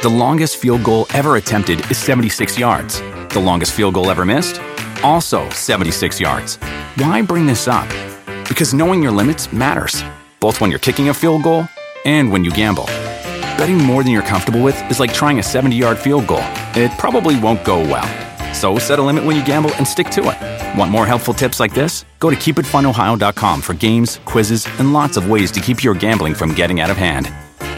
The longest field goal ever attempted is 76 yards. The longest field goal ever missed? Also 76 yards. Why bring this up? Because knowing your limits matters, both when you're kicking a field goal and when you gamble. Betting more than you're comfortable with is like trying a 70-yard field goal. It probably won't go well. So set a limit when you gamble and stick to it. Want more helpful tips like this? Go to keepitfunohio.com for games, quizzes, and lots of ways to keep your gambling from getting out of hand.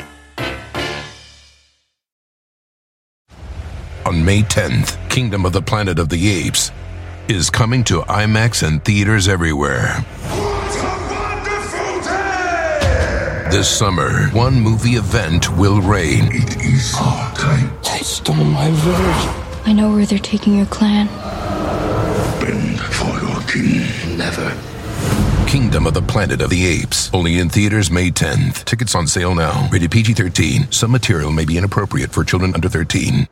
On May 10th, Kingdom of the Planet of the Apes is coming to IMAX and theaters everywhere. What a wonderful day! This summer, one movie event will reign. It is our time. They stole my village. I know where they're taking your clan. Bend for your king. Never. Kingdom of the Planet of the Apes. Only in theaters May 10th. Tickets on sale now. Rated PG-13. Some material may be inappropriate for children under 13.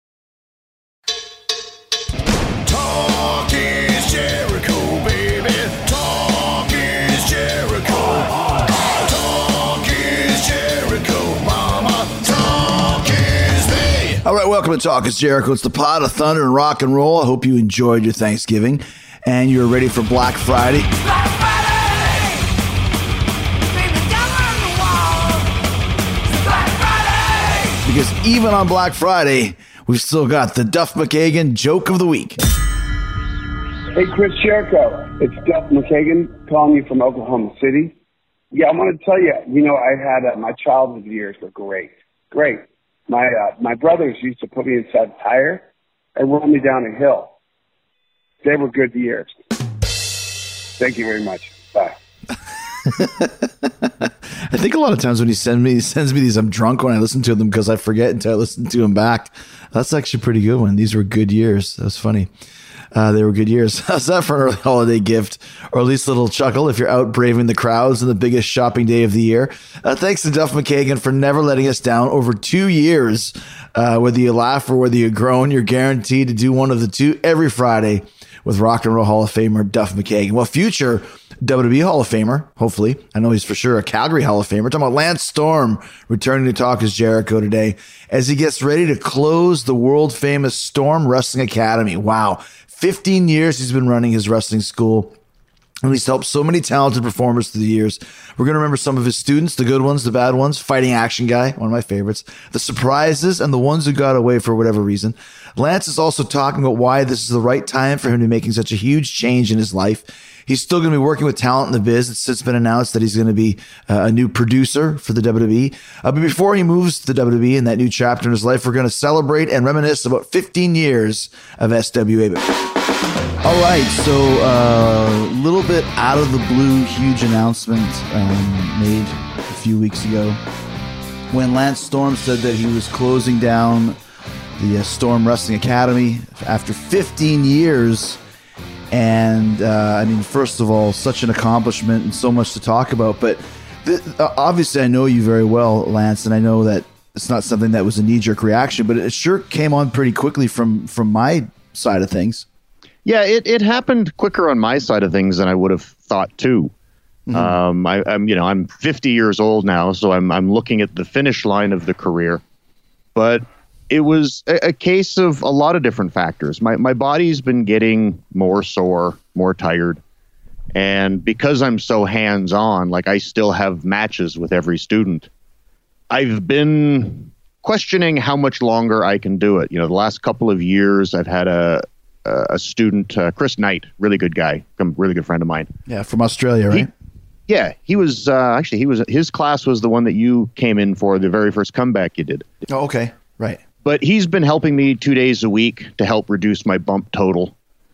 Talk is Jericho, baby. Talk is Jericho. Talk is Jericho, mama. Talk is me. All right, welcome to Talk is Jericho. It's the pot of thunder and rock and roll. I hope you enjoyed your Thanksgiving and you're ready for Black Friday. Black Friday! Baby, down on the wall! It's Black Friday! Because even on Black Friday, we've still got the Duff McKagan joke of the week. Hey, Chris Jericho. It's Duff McKagan calling you from Oklahoma City. Yeah, I want to tell you, I had my childhood years were great. Great. My brothers used to put me inside a tire and roll me down a hill. They were good years. Thank you very much. Bye. I think a lot of times when he sends me these, I'm drunk when I listen to them because I forget until I listen to them back. That's actually a pretty good one. These were good years. That was funny. They were good years. How's that for an early holiday gift? Or at least a little chuckle if you're out braving the crowds on the biggest shopping day of the year. Thanks to Duff McKagan for never letting us down over 2 years. Whether you laugh or whether you groan, you're guaranteed to do one of the two every Friday with Rock and Roll Hall of Famer Duff McKagan. Well, future WWE Hall of Famer, hopefully. I know he's for sure a Calgary Hall of Famer. We're talking about Lance Storm returning to Talk is Jericho today as he gets ready to close the world famous Storm Wrestling Academy. Wow. 15 years he's been running his wrestling school. And he's helped so many talented performers through the years. We're going to remember some of his students, the good ones, the bad ones. Fighting Action Guy, one of my favorites. The surprises and the ones who got away for whatever reason. Lance is also talking about why this is the right time for him to be making such a huge change in his life. He's still going to be working with talent in the biz. It's since been announced that he's going to be a new producer for the WWE. But before he moves to the WWE in that new chapter in his life, we're going to celebrate and reminisce about 15 years of SWA. All right, so a little bit out of the blue, huge announcement made a few weeks ago when Lance Storm said that he was closing down the Storm Wrestling Academy after 15 years. And first of all, such an accomplishment and so much to talk about. But obviously, I know you very well, Lance, and I know that it's not something that was a knee-jerk reaction, but it sure came on pretty quickly from my side of things. Yeah, it happened quicker on my side of things than I would have thought too. Mm-hmm. I'm 50 years old now, so I'm looking at the finish line of the career. But it was a case of a lot of different factors. My body's been getting more sore, more tired. And because I'm so hands-on, like I still have matches with every student, I've been questioning how much longer I can do it. The last couple of years I've had a student, Chris Knight, really good guy, really good friend of mine. Yeah, from Australia, right? He was his class was the one that you came in for, the very first comeback you did. Oh, okay, right. But he's been helping me 2 days a week to help reduce my bump total.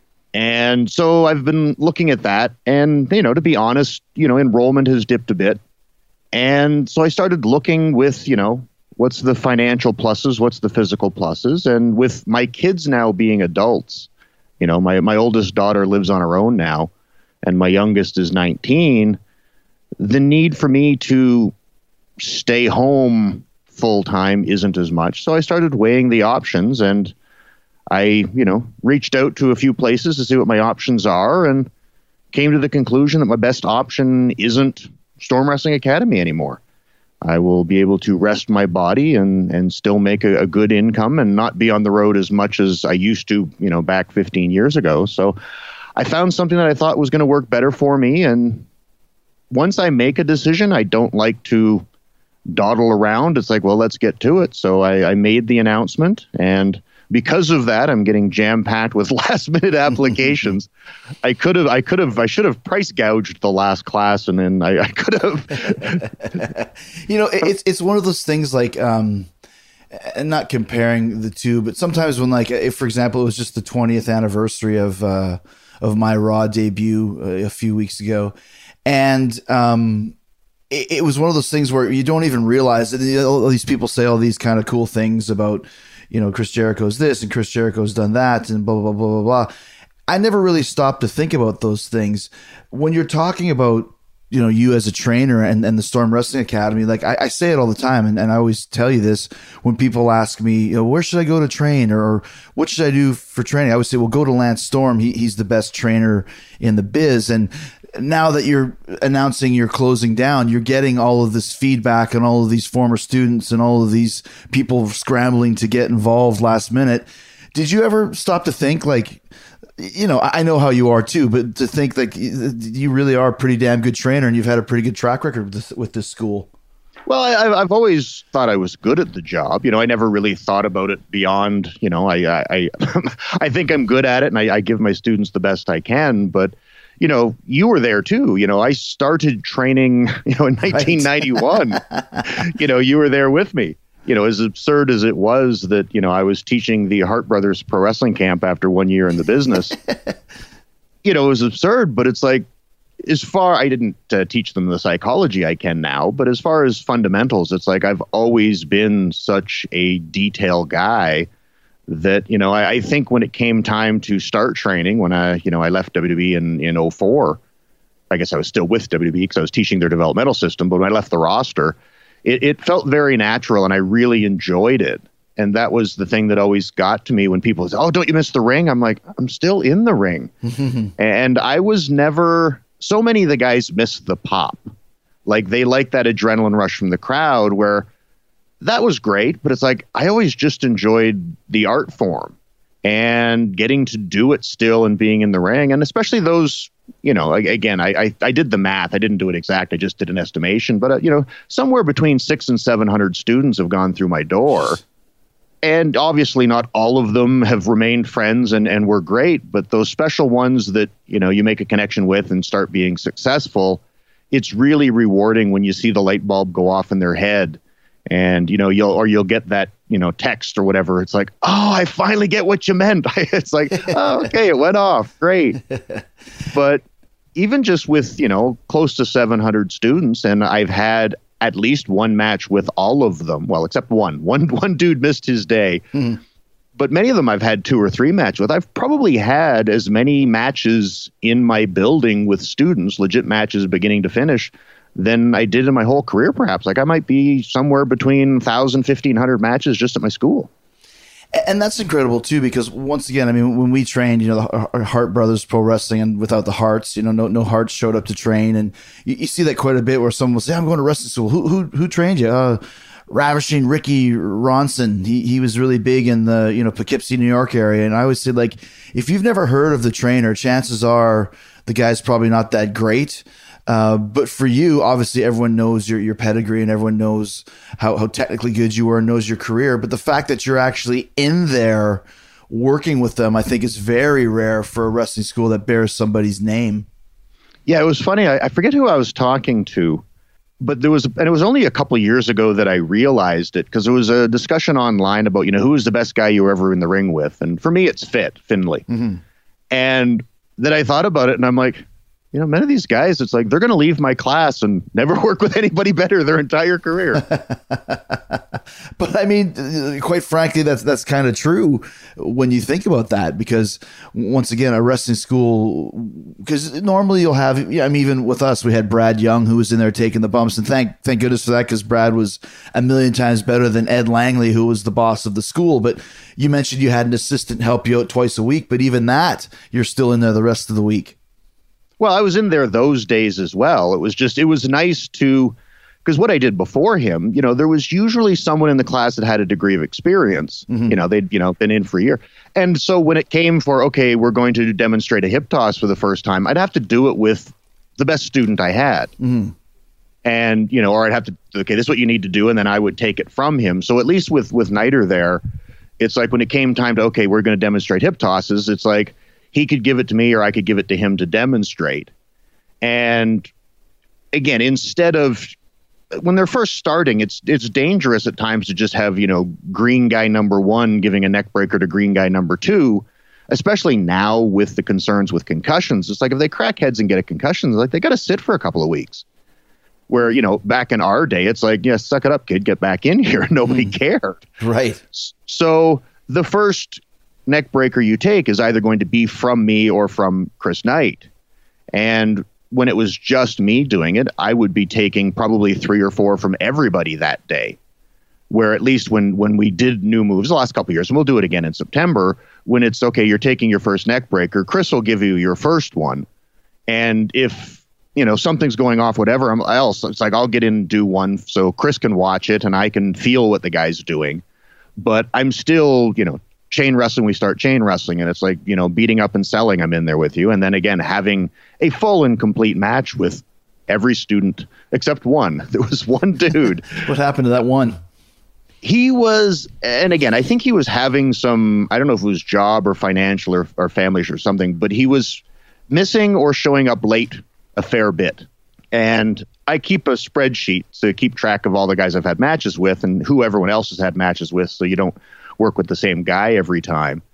And so I've been looking at that. And, to be honest, enrollment has dipped a bit. And so I started looking with, what's the financial pluses? What's the physical pluses? And with my kids now being adults, my oldest daughter lives on her own now, and my youngest is 19. The need for me to stay home full time isn't as much. So I started weighing the options, and I, reached out to a few places to see what my options are, and came to the conclusion that my best option isn't Storm Wrestling Academy anymore. I will be able to rest my body and still make a good income and not be on the road as much as I used to, back 15 years ago. So I found something that I thought was going to work better for me. And once I make a decision, I don't like to dawdle around. It's like, well, let's get to it. So I made the announcement, and because of that, I'm getting jam-packed with last-minute applications. I should have price gouged the last class, and then I could have. It's one of those things like, and not comparing the two, but sometimes when, like, if for example, it was just the 20th anniversary of my Raw debut a few weeks ago, and it was one of those things where you don't even realize that all these people say all these kind of cool things about, Chris Jericho's this and Chris Jericho's done that and blah, blah, blah, blah, blah. I never really stopped to think about those things. When you're talking about, you as a trainer and the Storm Wrestling Academy, like I say it all the time. And I always tell you this when people ask me, where should I go to train or what should I do for training? I would say, well, go to Lance Storm. He's the best trainer in the biz. And now that you're announcing you're closing down, you're getting all of this feedback and all of these former students and all of these people scrambling to get involved last minute. Did you ever stop to think like, I know how you are too, but to think like you really are a pretty damn good trainer and you've had a pretty good track record with this school? Well, I've always thought I was good at the job. I never really thought about it beyond, I I think I'm good at it and I give my students the best I can, but you were there too. I started training, in 1991. You were there with me. As absurd as it was that, I was teaching the Hart Brothers Pro Wrestling Camp after 1 year in the business. It was absurd, but it's like, I didn't teach them the psychology I can now, but as far as fundamentals, it's like I've always been such a detail guy that, I think when it came time to start training, when I left WWE in 04, I guess I was still with WWE because I was teaching their developmental system. But when I left the roster, it felt very natural and I really enjoyed it. And that was the thing that always got to me when people say, oh, don't you miss the ring? I'm like, I'm still in the ring. And I was never, so many of the guys miss the pop. Like they like that adrenaline rush from the crowd where that was great, but it's like I always just enjoyed the art form and getting to do it still and being in the ring. And especially those, again, I did the math. I didn't do it exact. I just did an estimation. But, somewhere between 600 and 700 students have gone through my door. And obviously not all of them have remained friends and were great. But those special ones that, you make a connection with and start being successful, it's really rewarding when you see the light bulb go off in their head. And, you'll get that, text or whatever. It's like, oh, I finally get what you meant. It's like, oh, okay, it went off. Great. But even just with, close to 700 students, and I've had at least one match with all of them. Well, except one dude missed his day. Mm-hmm. But many of them I've had 2 or 3 matches with. I've probably had as many matches in my building with students, legit matches beginning to finish, than I did in my whole career, perhaps. Like I might be somewhere between 1,000, 1,500 matches just at my school. And that's incredible too, because once again, I mean, when we trained, the Hart Brothers Pro Wrestling, and without the Harts, no Harts showed up to train. And you see that quite a bit where someone will say, I'm going to wrestling school. Who trained you? Ravishing Ricky Ronson. He was really big in the, Poughkeepsie, New York area. And I always say, like, if you've never heard of the trainer, chances are the guy's probably not that great. But for you, obviously everyone knows your pedigree and everyone knows how technically good you are and knows your career. But the fact that you're actually in there working with them, I think is very rare for a wrestling school that bears somebody's name. Yeah, it was funny. I forget who I was talking to, but it was only a couple of years ago that I realized it, because there was a discussion online about, who was the best guy you were ever in the ring with. And for me, it's Finley. Mm-hmm. And then I thought about it and I'm like, many of these guys, it's like they're going to leave my class and never work with anybody better their entire career. But I mean, quite frankly, that's kind of true when you think about that, because once again, a wrestling school, because normally you'll have, even with us, we had Brad Young who was in there taking the bumps, and thank goodness for that, because Brad was a million times better than Ed Langley, who was the boss of the school. But you mentioned you had an assistant help you out twice a week, but even that, you're still in there the rest of the week. Well, I was in there those days as well. It was nice to because what I did before him, there was usually someone in the class that had a degree of experience. They'd, been in for a year. And so when it came for, okay, we're going to demonstrate a hip toss for the first time, I'd have to do it with the best student I had. And, or I'd have to, okay, this is what you need to do. And then I would take it from him. So at least with Niter there, it's like when it came time to, okay, we're going to demonstrate hip tosses, it's like he could give it to me or I could give it to him to demonstrate. And again, instead of, when they're first starting, it's dangerous at times to just have, green guy number 1 giving a neck breaker to green guy number 2, especially now with the concerns with concussions. It's like if they crack heads and get a concussion, it's like they got to sit for a couple of weeks. Where, back in our day, it's like, yeah, suck it up, kid, get back in here. Nobody cared. Right. So the first neck breaker you take is either going to be from me or from Chris Knight. And when it was just me doing it, I would be taking probably 3 or 4 from everybody that day. Where at least when we did new moves the last couple of years, and we'll do it again in September, when it's, okay, you're taking your first neck breaker, Chris will give you your first one. And if something's going off, whatever else, it's like I'll get in and do one so Chris can watch it and I can feel what the guy's doing. But I'm still, chain wrestling, we start chain wrestling, and it's like, beating up and selling, I'm in there with you. And then again, having a full and complete match with every student except one. There was one dude. What happened to that one? He was, and again, I think he was having some, I don't know if it was job or financial or family or something, but he was missing or showing up late a fair bit. And I keep a spreadsheet to keep track of all the guys I've had matches with and who everyone else has had matches with, so you don't work with the same guy every time.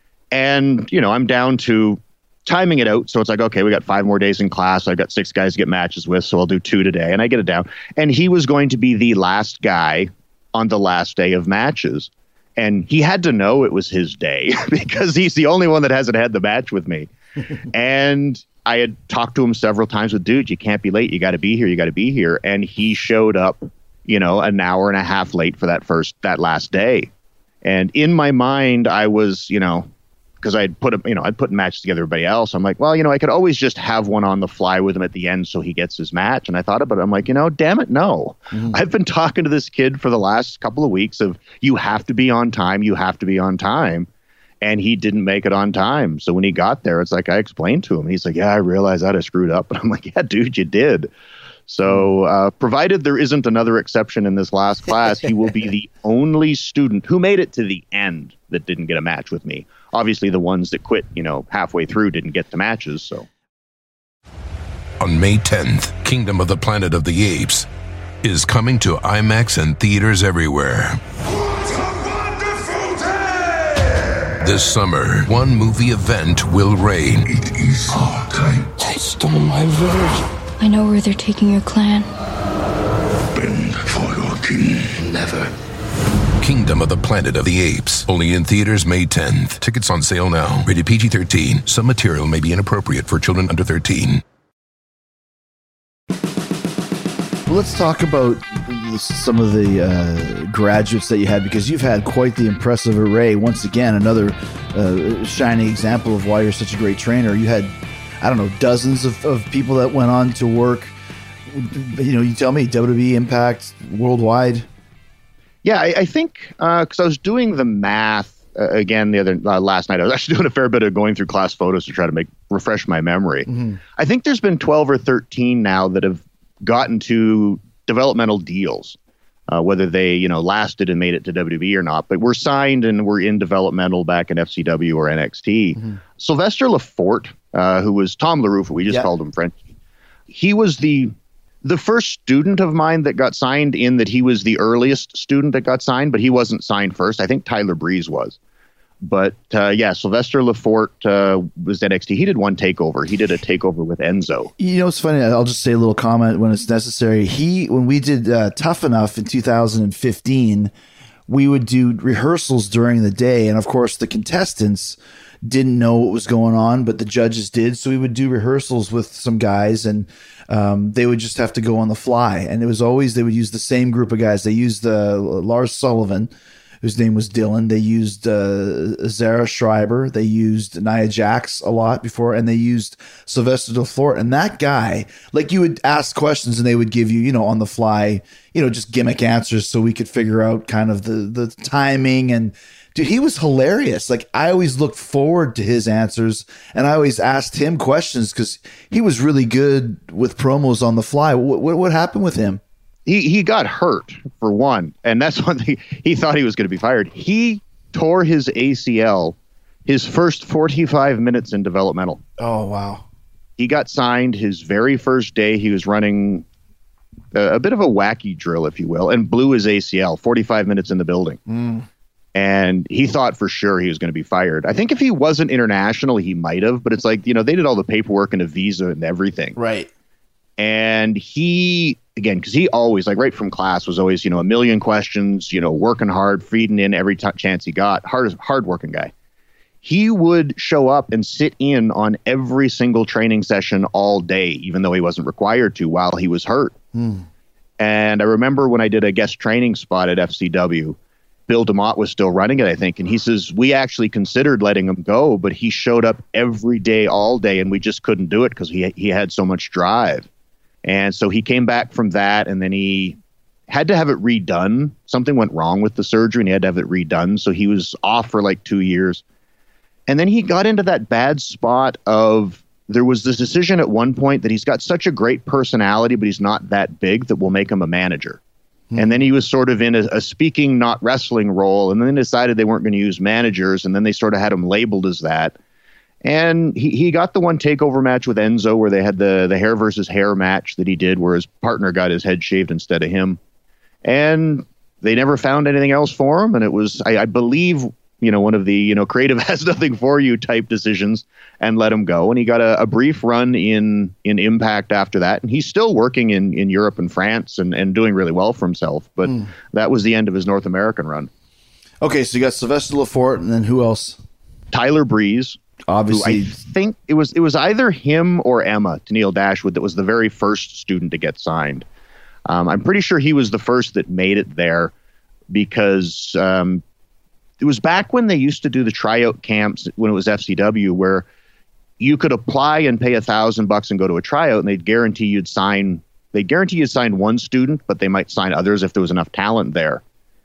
And, I'm down to timing it out. So it's like, okay, we got 5 more days in class. I've got 6 guys to get matches with, so I'll do 2 today. And I get it down. And he was going to be the last guy on the last day of matches. And he had to know it was his day because he's the only one that hasn't had the match with me. And I had talked to him several times with, dude, you can't be late. You got to be here. You got to be here. And he showed up, an hour and a half late for that last day. And in my mind, I was, because I'd put matches together with everybody else. I'm like, well, I could always just have one on the fly with him at the end so he gets his match. And I thought about it. I'm like, damn it, no. I've been talking to this kid for the last couple of weeks of, you have to be on time. You have to be on time. And he didn't make it on time. So when he got there, it's like I explained to him. He's like, yeah, I realized that I screwed up. But I'm like, yeah, dude, you did. So provided there isn't another exception in this last class, he will be the only student who made it to the end that didn't get a match with me. Obviously, the ones that quit, halfway through didn't get to matches. So On May 10th, Kingdom of the Planet of the Apes is coming to IMAX and theaters everywhere. This summer, one movie event will reign. It is our time. They stole my virgin. I know where they're taking your clan. Bend for your king. Never. Kingdom of the Planet of the Apes. Only in theaters May 10th. Tickets on sale now. Rated PG-13. Some material may be inappropriate for children under 13. Let's talk about some of the graduates that you had, because you've had quite the impressive array. Once again, another shining example of why you're such a great trainer. You had, I don't know, dozens of people that went on to work. You tell me, WWE, Impact, worldwide. Yeah, I think because I was doing the math again the other last night. I was actually doing a fair bit of going through class photos to try to refresh my memory. I think there's been 12 or 13 now that have gotten to developmental deals, whether they lasted and made it to WWE or not, but were signed and were in developmental back in FCW or NXT. Sylvester Lefort, who was Tom LaRufa, we just called him French. He was the first student of mine that got signed, in that he was the earliest student that got signed, but he wasn't signed first. I think Tyler Breeze was. But Sylvester Lefort was NXT. He did one takeover. He did a takeover with Enzo. It's funny. I'll just say a little comment when it's necessary. When we did Tough Enough in 2015, we would do rehearsals during the day. And of course, the contestants didn't know what was going on, but the judges did. So we would do rehearsals with some guys, and they would just have to go on the fly. And it was always, they would use the same group of guys. They used Lars Sullivan, whose name was Dylan. They used Zara Schreiber. They used Nia Jax a lot before, and they used Sylvester DeFlort. And that guy, like, you would ask questions and they would give you, you know, on the fly, you know, just gimmick answers so we could figure out kind of the timing. And dude, he was hilarious. Like, I always looked forward to his answers, and I always asked him questions because he was really good with promos on the fly. What happened with him? He got hurt, for one, and that's one thing. He thought he was going to be fired. He tore his ACL his first 45 minutes in developmental. Oh, wow. He got signed his very first day. He was running a bit of a wacky drill, if you will, and blew his ACL 45 minutes in the building. And he thought for sure he was going to be fired. I think if he wasn't international, he might have, but it's like, you know, they did all the paperwork and a visa and everything. Right. And he, again, because he always, like right from class, was always, you know, a million questions, you know, working hard, feeding in every chance he got, hard-working guy. He would show up and sit in on every single training session all day, even though he wasn't required to while he was hurt. And I remember when I did a guest training spot at FCW, Bill DeMott was still running it, I think. And he says, we actually considered letting him go, but he showed up every day, all day, and we just couldn't do it because he had so much drive. And so he came back from that, and then he had to have it redone. Something went wrong with the surgery, and he had to have it redone. So he was off for like 2 years. And then he got into that bad spot of, there was this decision at one point that he's got such a great personality, but he's not that big, that we'll make him a manager. And then he was sort of in a speaking, not wrestling role, and then decided they weren't going to use managers, and then they sort of had him labeled as that. And he got the one takeover match with Enzo where they had the hair versus hair match that he did where his partner got his head shaved instead of him. And they never found anything else for him. And it was, I believe, you know, one of the, you know, creative has nothing for you type decisions, and let him go. And he got a brief run in Impact after that. And he's still working in Europe and France and doing really well for himself. But that was the end of his North American run. Okay, so you got Sylvester LaForte, and then who else? Tyler Breeze. Obviously. I think it was either him or Emma, Tennille Dashwood, that was the very first student to get signed. I'm pretty sure he was the first that made it there because it was back when they used to do the tryout camps when it was FCW, where you could apply and pay $1,000 and go to a tryout, and they'd guarantee you'd sign one student, but they might sign others if there was enough talent there.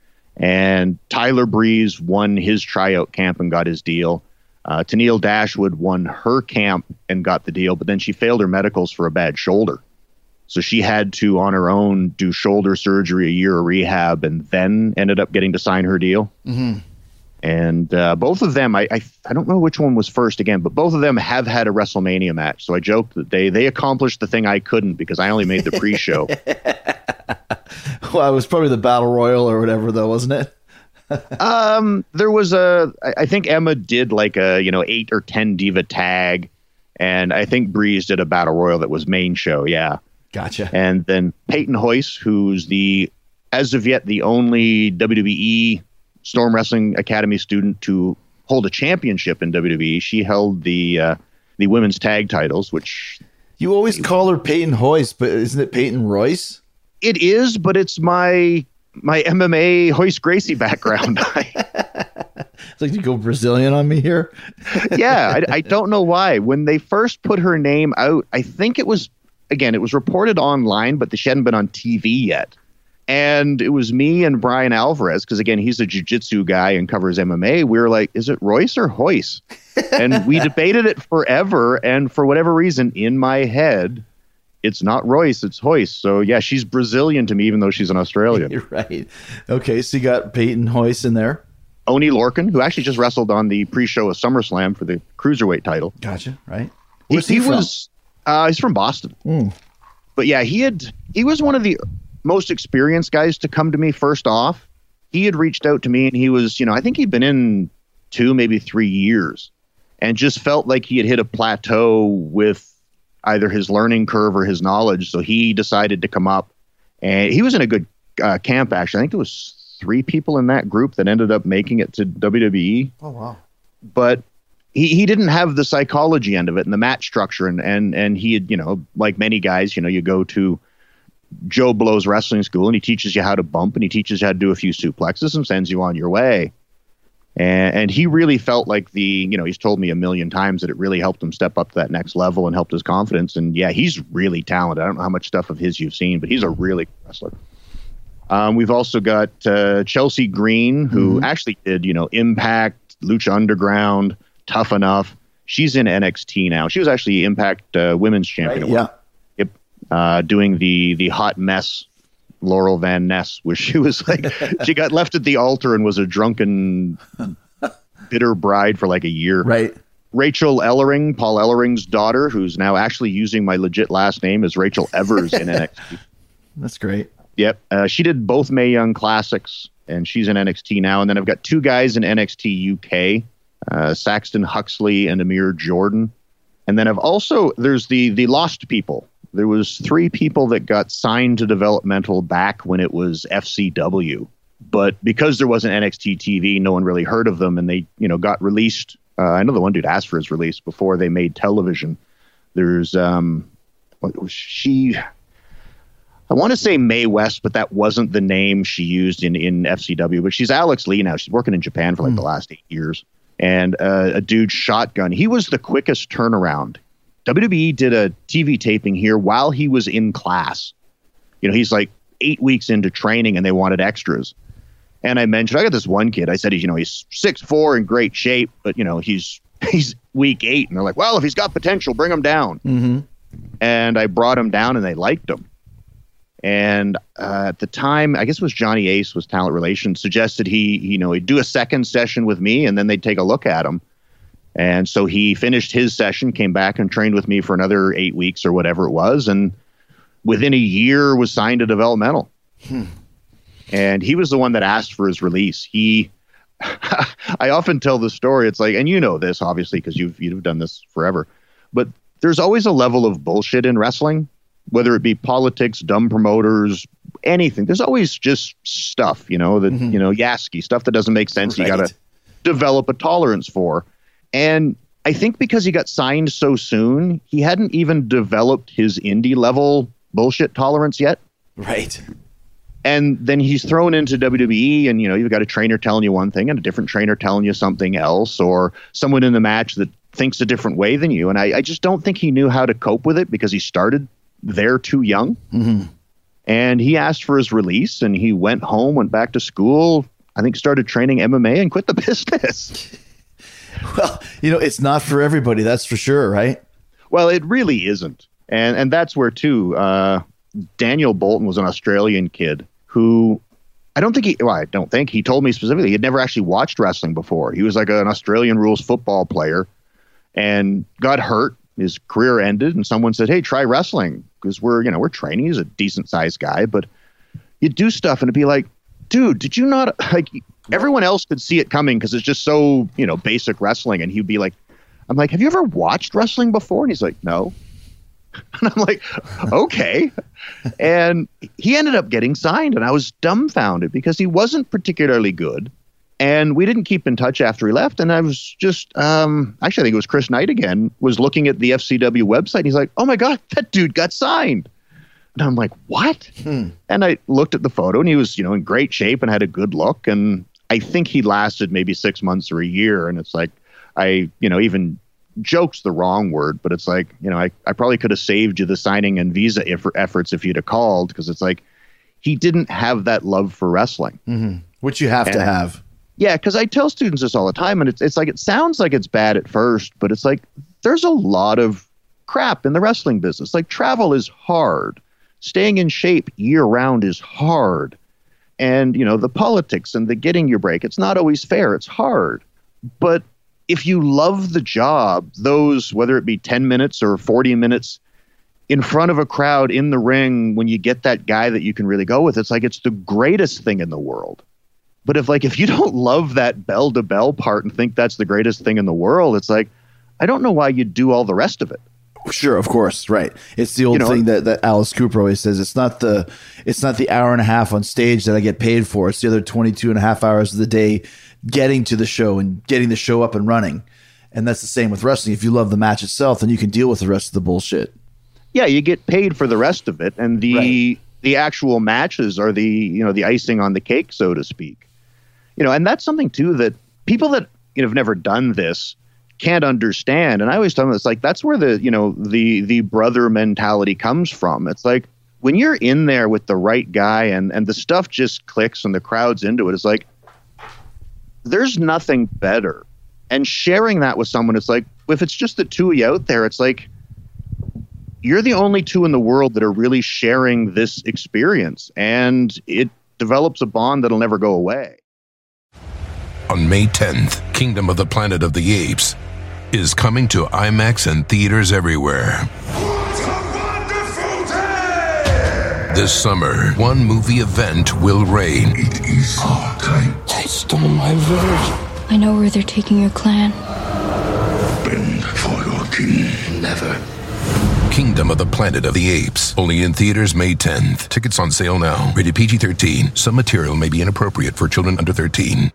And Tyler Breeze won his tryout camp and got his deal. Tennille Dashwood won her camp and got the deal, but then she failed her medicals for a bad shoulder. So she had to, on her own, do shoulder surgery, a year of rehab, and then ended up getting to sign her deal. And both of them, I don't know which one was first again, but both of them have had a WrestleMania match. So I joked that they accomplished the thing I couldn't because I only made the pre-show. Well, it was probably the Battle Royal or whatever, though, wasn't it? There was I think Emma did like a, 8 or 10 diva tag. And I think Breeze did a Battle Royal that was main show. Yeah. Gotcha. And then Peyton Hoyce, who's as of yet, the only WWE Storm Wrestling Academy student to hold a championship in WWE. She held the women's tag titles, which you always call her Peyton Hoyce, but isn't it Peyton Royce? It is, but it's my MMA Hoyce Gracie background. It's like you go Brazilian on me here. Yeah, I don't know why. When they first put her name out, I think it was reported online, but she hadn't been on TV yet. And it was me and Brian Alvarez, because, again, he's a jiu-jitsu guy and covers MMA. We were like, is it Royce or Hoyce? And we debated it forever. And for whatever reason, in my head, it's not Royce, it's Hoyce. So, yeah, she's Brazilian to me, even though she's an Australian. You're right. Okay, so you got Peyton Hoyce in there. Oni Lorcan, who actually just wrestled on the pre-show of SummerSlam for the Cruiserweight title. Gotcha, right. Where's he from? He's from Boston. But, yeah, he was one of the most experienced guys to come to me first off. He had reached out to me, and he was, I think he'd been in 2, maybe 3 years, and just felt like he had hit a plateau with either his learning curve or his knowledge. So he decided to come up, and he was in a good camp, actually. I think there was 3 people in that group that ended up making it to WWE. Oh, wow. But he didn't have the psychology end of it and the match structure. And he had, like many guys, you go to Joe Blow's wrestling school, and he teaches you how to bump, and he teaches you how to do a few suplexes and sends you on your way. And he really felt like he's told me a million times that it really helped him step up to that next level and helped his confidence. And yeah, he's really talented. I don't know how much stuff of his you've seen, but he's a really good wrestler. We've also got Chelsea Green, who actually did, Impact, Lucha Underground, Tough Enough. She's in NXT now. She was actually Impact Women's Champion. Right, yeah. Yep. Doing the hot mess Laurel Van Ness, where she was like, she got left at the altar and was a drunken, bitter bride for like a year. Right. Rachel Ellering, Paul Ellering's daughter, who's now actually using my legit last name, is Rachel Evers in NXT. That's great. Yep. She did both Mae Young Classics, and she's in NXT now. And then I've got two guys in NXT UK, Saxton Huxley and Amir Jordan. And then there's the Lost People. There was 3 people that got signed to developmental back when it was FCW. But because there wasn't NXT TV, no one really heard of them, and they, got released. I know the one dude asked for his release before they made television. There's, what was she? I want to say Mae West, but that wasn't the name she used in FCW. But she's Alex Lee now. She's working in Japan for like the last 8 years. And a dude, Shotgun. He was the quickest turnaround. WWE did a TV taping here while he was in class. He's like 8 weeks into training and they wanted extras. And I mentioned, I got this one kid. I said, he's 6'4", in great shape, but he's week 8. And they're like, well, if he's got potential, bring him down. Mm-hmm. And I brought him down and they liked him. And at the time, I guess it was Johnny Ace was Talent Relations, suggested he'd do a second session with me and then they'd take a look at him. And so he finished his session, came back and trained with me for another 8 weeks or whatever it was. And within a year was signed to developmental. And he was the one that asked for his release. I often tell the story. It's like, and you know this, obviously, because you've done this forever. But there's always a level of bullshit in wrestling, whether it be politics, dumb promoters, anything. There's always just stuff, Yasky, stuff that doesn't make sense. Right. You got to develop a tolerance for. And I think because he got signed so soon, he hadn't even developed his indie level bullshit tolerance yet. Right. And then he's thrown into WWE and, you've got a trainer telling you one thing and a different trainer telling you something else, or someone in the match that thinks a different way than you. And I just don't think he knew how to cope with it because he started there too young. Mm-hmm. And he asked for his release and he went home, went back to school, I think started training MMA and quit the business. Well, it's not for everybody. That's for sure. Right. Well, it really isn't. And that's where too, Daniel Bolton was an Australian kid who I don't think he told me specifically, he had never actually watched wrestling before. He was like an Australian rules football player and got hurt. His career ended and someone said, hey, try wrestling because we're training. He's a decent sized guy, but you do stuff and it'd be like, dude, did you not like everyone else could see it coming because it's just so, basic wrestling. And he'd be like, I'm like, have you ever watched wrestling before? And he's like, no. And I'm like, okay. And he ended up getting signed and I was dumbfounded because he wasn't particularly good. And we didn't keep in touch after he left. And I was just, actually, I think it was Chris Knight again, was looking at the FCW website. And he's like, oh my God, that dude got signed. And I'm like, what? And I looked at the photo and he was, in great shape and had a good look. And I think he lasted maybe 6 months or a year. And it's like, even joke's the wrong word, but it's like, I probably could have saved you the signing and visa efforts if you'd have called. Cause it's like, he didn't have that love for wrestling, which you have to have. Yeah. Cause I tell students this all the time and it's like, it sounds like it's bad at first, but it's like, there's a lot of crap in the wrestling business. Like travel is hard. Staying in shape year round is hard. And, the politics and the getting your break, it's not always fair. It's hard. But if you love the job, those, whether it be 10 minutes or 40 minutes in front of a crowd in the ring, when you get that guy that you can really go with, it's like, it's the greatest thing in the world. But if you don't love that bell to bell part and think that's the greatest thing in the world, it's like, I don't know why you do all the rest of it. Sure, of course, right. It's the old thing that Alice Cooper always says. It's not the hour and a half on stage that I get paid for. It's the other 22 and a half hours of the day getting to the show and getting the show up and running. And that's the same with wrestling. If you love the match itself, then you can deal with the rest of the bullshit. Yeah, you get paid for the rest of it. And the The actual matches are the icing on the cake, so to speak. And that's something too that people that have never done this can't understand. And I always tell them it's like that's where the brother mentality comes from. It's like when you're in there with the right guy and the stuff just clicks and the crowd's into it, it's like there's nothing better. And sharing that with someone, it's like if it's just the two of you out there, it's like you're the only two in the world that are really sharing this experience, and it develops a bond that'll never go away. On May 10th, Kingdom of the Planet of the Apes is coming to IMAX and theaters everywhere. This summer, one movie event will reign. It is our time. They stole my virgin. I know where they're taking your clan. Bend for your king. Never. Kingdom of the Planet of the Apes. Only in theaters May 10th. Tickets on sale now. Rated PG-13. Some material may be inappropriate for children under 13.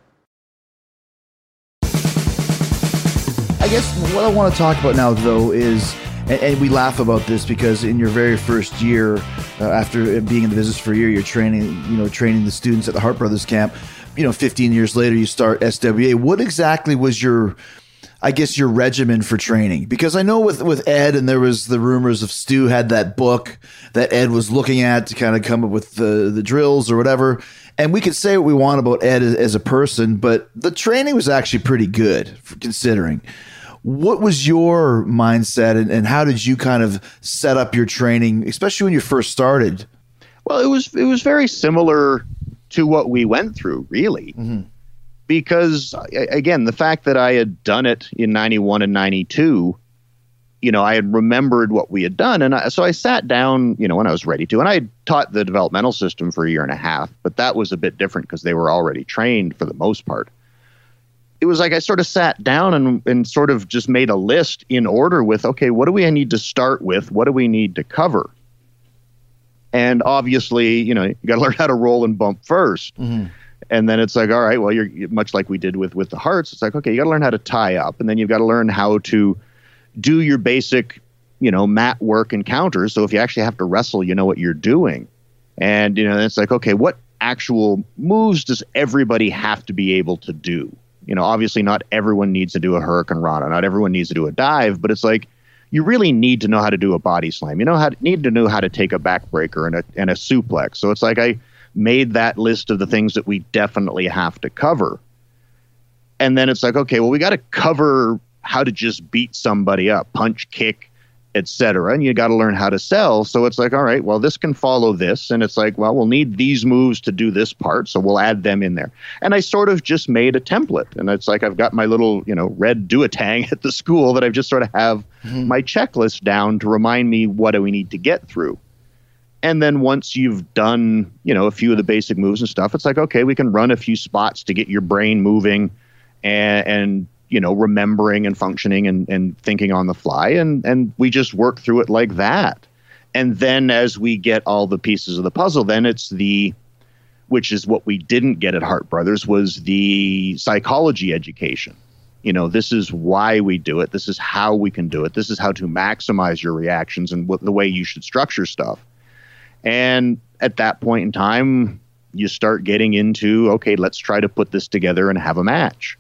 I guess what I want to talk about now, though, is, and we laugh about this because in your very first year, after being in the business for a year, you're training the students at the Hart Brothers camp. 15 years later, you start SWA. What exactly was your regimen for training? Because I know with Ed, and there was the rumors of Stu had that book that Ed was looking at to kind of come up with the drills or whatever. And we could say what we want about Ed as a person, but the training was actually pretty good considering. What was your mindset and how did you kind of set up your training, especially when you first started? Well, it was very similar to what we went through, really. Mm-hmm. Because, again, the fact that I had done it in 91 and 92, I had remembered what we had done. And so I sat down, when I was ready to. And I had taught the developmental system for a year and a half, but that was a bit different because they were already trained for the most part. It was like I sort of sat down and sort of just made a list in order with, okay, what do we need to start with? What do we need to cover? And obviously, you got to learn how to roll and bump first. Mm-hmm. And then it's like, all right, well, you're much like we did with the Hearts. It's like, okay, you got to learn how to tie up, and then you've got to learn how to do your basic, mat work and counters. So if you actually have to wrestle, you know what you're doing. And, it's like, okay, what actual moves does everybody have to be able to do? Obviously not everyone needs to do a Hurricane Rana. Not everyone needs to do a dive, but it's like, you really need to know how to do a body slam. Need to know how to take a backbreaker and a suplex. So it's like I made that list of the things that we definitely have to cover. And then it's like, okay, well, we got to cover how to just beat somebody up, punch, kick, etc. And you got to learn how to sell. So it's like, all right, well, this can follow this. And it's like, well, we'll need these moves to do this part. So we'll add them in there. And I sort of just made a template. And it's like, I've got my little, red duotang at the school that I've just sort of have my checklist down to remind me what do we need to get through. And then once you've done, a few of the basic moves and stuff, it's like, okay, we can run a few spots to get your brain moving and remembering and functioning and thinking on the fly. And we just work through it like that. And then as we get all the pieces of the puzzle, then it's which is what we didn't get at Hart Brothers, was the psychology education. This is why we do it. This is how we can do it. This is how to maximize your reactions and the way you should structure stuff. And at that point in time, you start getting into, okay, let's try to put this together and have a match.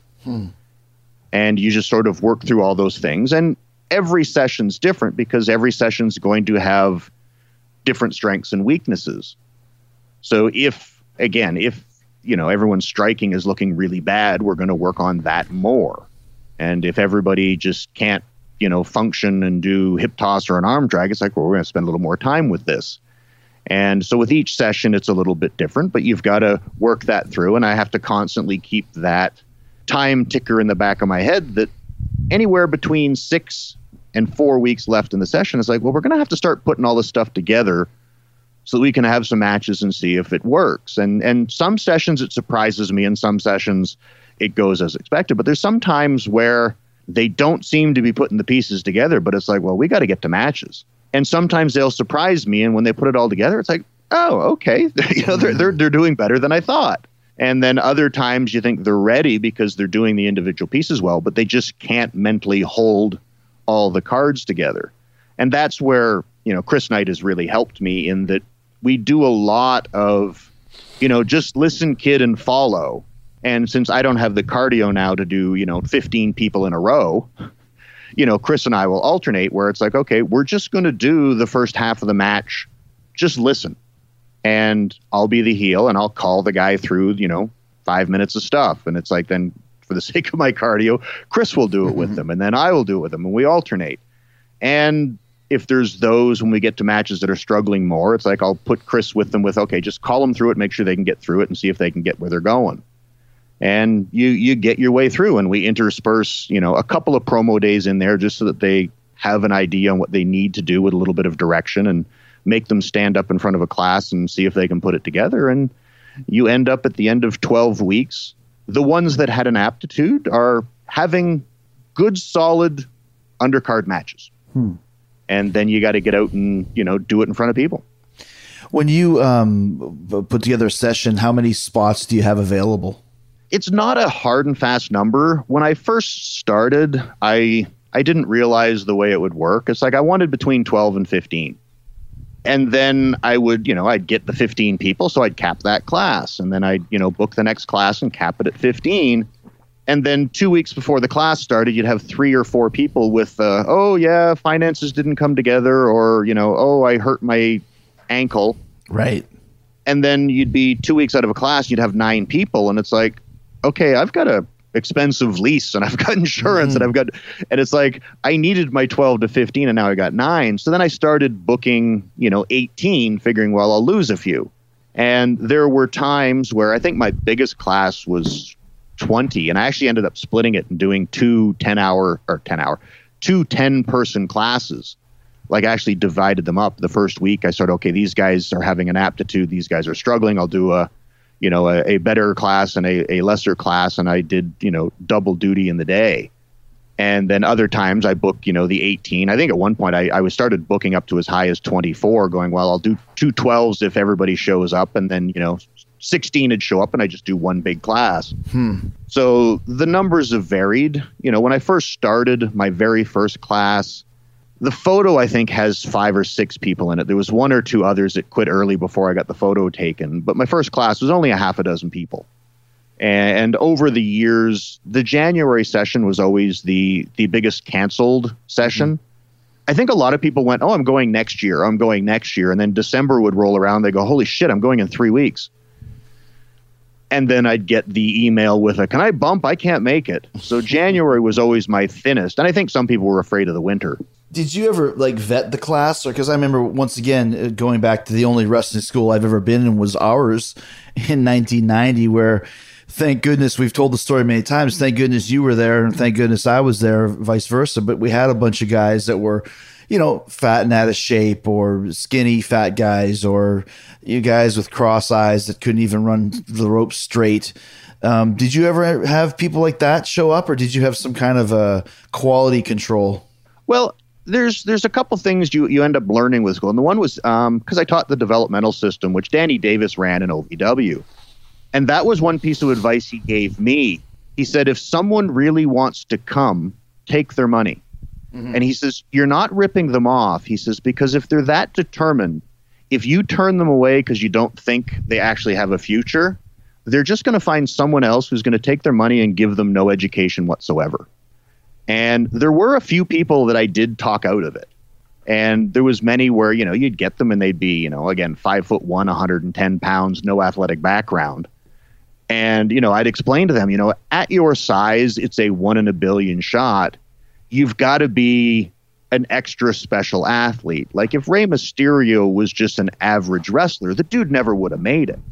And you just sort of work through all those things. And every session's different because every session's going to have different strengths and weaknesses. So if everyone's striking is looking really bad, we're going to work on that more. And if everybody just can't, function and do hip toss or an arm drag, it's like, well, we're going to spend a little more time with this. And so with each session, it's a little bit different, but you've got to work that through. And I have to constantly keep that time ticker in the back of my head that anywhere between 6 and 4 weeks left in the session is like, well, we're going to have to start putting all this stuff together so that we can have some matches and see if it works. And some sessions it surprises me, and some sessions it goes as expected. But there's some times where they don't seem to be putting the pieces together, but it's like, well, we got to get to matches. And sometimes they'll surprise me, and when they put it all together, it's like, oh, okay, they're doing better than I thought. And then other times you think they're ready because they're doing the individual pieces well, but they just can't mentally hold all the cards together. And that's where, Chris Knight has really helped me in that we do a lot of, just listen, kid, and follow. And since I don't have the cardio now to do, 15 people in a row, Chris and I will alternate where it's like, okay, we're just going to do the first half of the match. Just listen. And I'll be the heel and I'll call the guy through, 5 minutes of stuff. And it's like, then for the sake of my cardio, Chris will do it with them. And then I will do it with them. And we alternate. And if there's those, when we get to matches that are struggling more, it's like, I'll put Chris with them with, okay, just call them through it, make sure they can get through it and see if they can get where they're going. And you get your way through, and we intersperse, a couple of promo days in there just so that they have an idea on what they need to do with a little bit of direction, and make them stand up in front of a class and see if they can put it together. And you end up at the end of 12 weeks. The ones that had an aptitude are having good, solid undercard matches. And then you got to get out and, do it in front of people. When you put together a session, how many spots do you have available? It's not a hard and fast number. When I first started, I didn't realize the way it would work. It's like I wanted between 12 and 15. And then I would, I'd get the 15 people, so I'd cap that class. And then I'd, book the next class and cap it at 15. And then 2 weeks before the class started, you'd have 3 or 4 people with, finances didn't come together, or, I hurt my ankle. Right. And then you'd be 2 weeks out of a class, you'd have 9 people. And it's like, okay, I've got a expensive lease and I've got insurance and it's like, I needed my 12 to 15 and now I got 9. So then I started booking, 18, figuring, well, I'll lose a few. And there were times where I think my biggest class was 20, and I actually ended up splitting it and doing 2 10-person classes. Like, I actually divided them up. The first week I started, okay, these guys are having an aptitude, these guys are struggling. I'll do a better class and a lesser class. And I did, double duty in the day. And then other times I booked, the 18. I think at one point I started booking up to as high as 24, going, well, I'll do 2 12s if everybody shows up. And then, 16 would show up and I just do one big class. So the numbers have varied. When I first started my very first class, the photo, I think, has 5 or 6 people in it. There was 1 or 2 others that quit early before I got the photo taken. But my first class was only a half a dozen people. And over the years, the January session was always the biggest canceled session. I think a lot of people went, I'm going next year. I'm going next year. And then December would roll around. They go, holy shit, I'm going in 3 weeks. And then I'd get the email with can I bump? I can't make it. So January was always my thinnest. And I think some people were afraid of the winter. Did you ever vet the class? Because I remember, once again, going back to the only wrestling school I've ever been in was ours in 1990, where, thank goodness, we've told the story many times. Thank goodness you were there, and thank goodness I was there, vice versa. But we had a bunch of guys that were, fat and out of shape, or skinny fat guys, or you guys with cross eyes that couldn't even run the ropes straight. Did you ever have people like that show up, or did you have some kind of a quality control? Well, there's a couple things you end up learning with school. And the one was because I taught the developmental system, which Danny Davis ran in OVW. And that was one piece of advice he gave me. He said, if someone really wants to come, take their money. And he says, you're not ripping them off. He says, because if they're that determined, if you turn them away because you don't think they actually have a future, they're just going to find someone else who's going to take their money and give them no education whatsoever. And there were a few people that I did talk out of it. And there was many where, you'd get them and they'd be, again, 5'1", 110 pounds, no athletic background. And, I'd explain to them, at your size, it's a 1 in a billion shot. You've got to be an extra special athlete. Like, if Rey Mysterio was just an average wrestler, the dude never would have made it.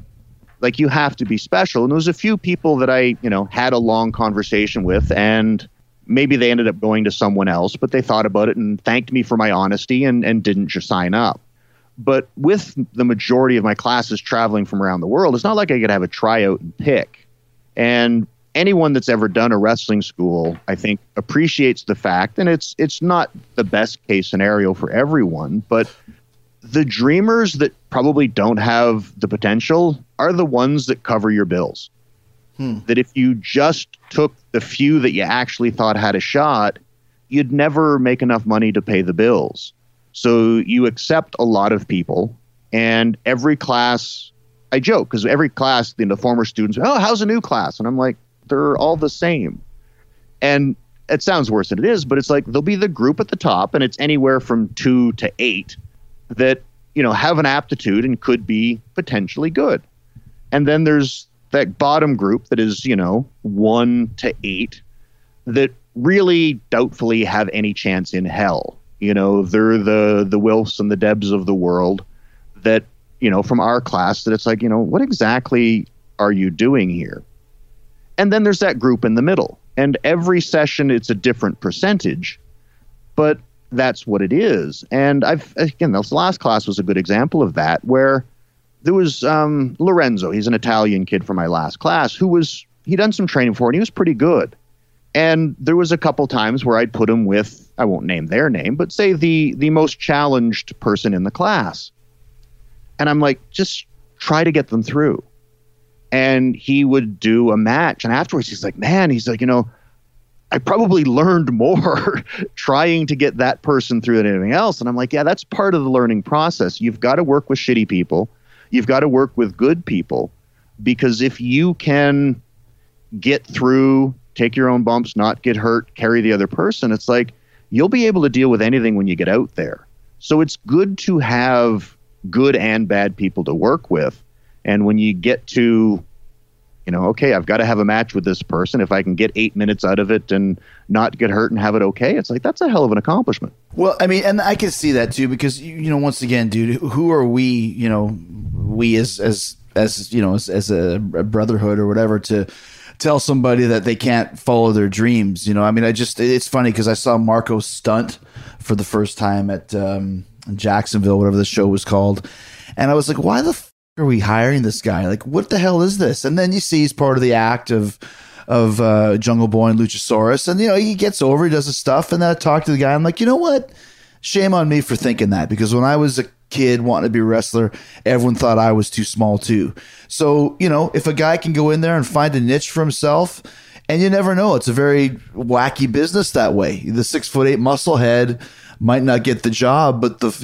Like, you have to be special. And there was a few people that I, had a long conversation with, and maybe they ended up going to someone else, but they thought about it and thanked me for my honesty and didn't just sign up. But with the majority of my classes traveling from around the world, it's not like I could have a tryout and pick. And anyone that's ever done a wrestling school, I think, appreciates the fact, and it's not the best case scenario for everyone, but the dreamers that probably don't have the potential are the ones that cover your bills. That if you just took the few that you actually thought had a shot, you'd never make enough money to pay the bills. So you accept a lot of people, And every class, I joke, because every class, the former students, oh, how's a new class? And I'm like, they're all the same. And it sounds worse than it is, but it's like there'll be the group at the top, and it's anywhere from 2 to 8 that, have an aptitude and could be potentially good. And then there's that bottom group that is, 1 to 8 that really doubtfully have any chance in hell. They're the Wilfs and the Debs of the world that, from our class, that it's like, what exactly are you doing here? And then there's that group in the middle. And every session, it's a different percentage, but that's what it is. And this last class was a good example of that, where there was Lorenzo. He's an Italian kid from my last class he'd done some training for, and he was pretty good. And there was a couple times where I'd put him with, I won't name their name, but say the most challenged person in the class. And I'm like, just try to get them through. And he would do a match. And afterwards, he's like, I probably learned more trying to get that person through than anything else. And I'm like, yeah, that's part of the learning process. You've got to work with shitty people. You've got to work with good people. Because if you can get through, take your own bumps, not get hurt, carry the other person, it's like you'll be able to deal with anything when you get out there. So it's good to have good and bad people to work with. And when you get to, okay, I've got to have a match with this person. If I can get 8 minutes out of it and not get hurt and have it okay, it's like that's a hell of an accomplishment. Well, I mean, and I can see that too, because once again, dude, who are we? We as a brotherhood or whatever to tell somebody that they can't follow their dreams. I mean, it's funny because I saw Marco stunt for the first time at Jacksonville, whatever the show was called, and I was like, why the f- are we hiring this guy? Like, what the hell is this? And then you see he's part of the act of Jungle Boy and Luchasaurus, and he gets over, he does his stuff, and then I talk to the guy, I'm like, you know what? Shame on me for thinking that, because when I was a kid wanting to be a wrestler, everyone thought I was too small too. So, if a guy can go in there and find a niche for himself, and you never know, it's a very wacky business that way. The 6'8" musclehead might not get the job, but the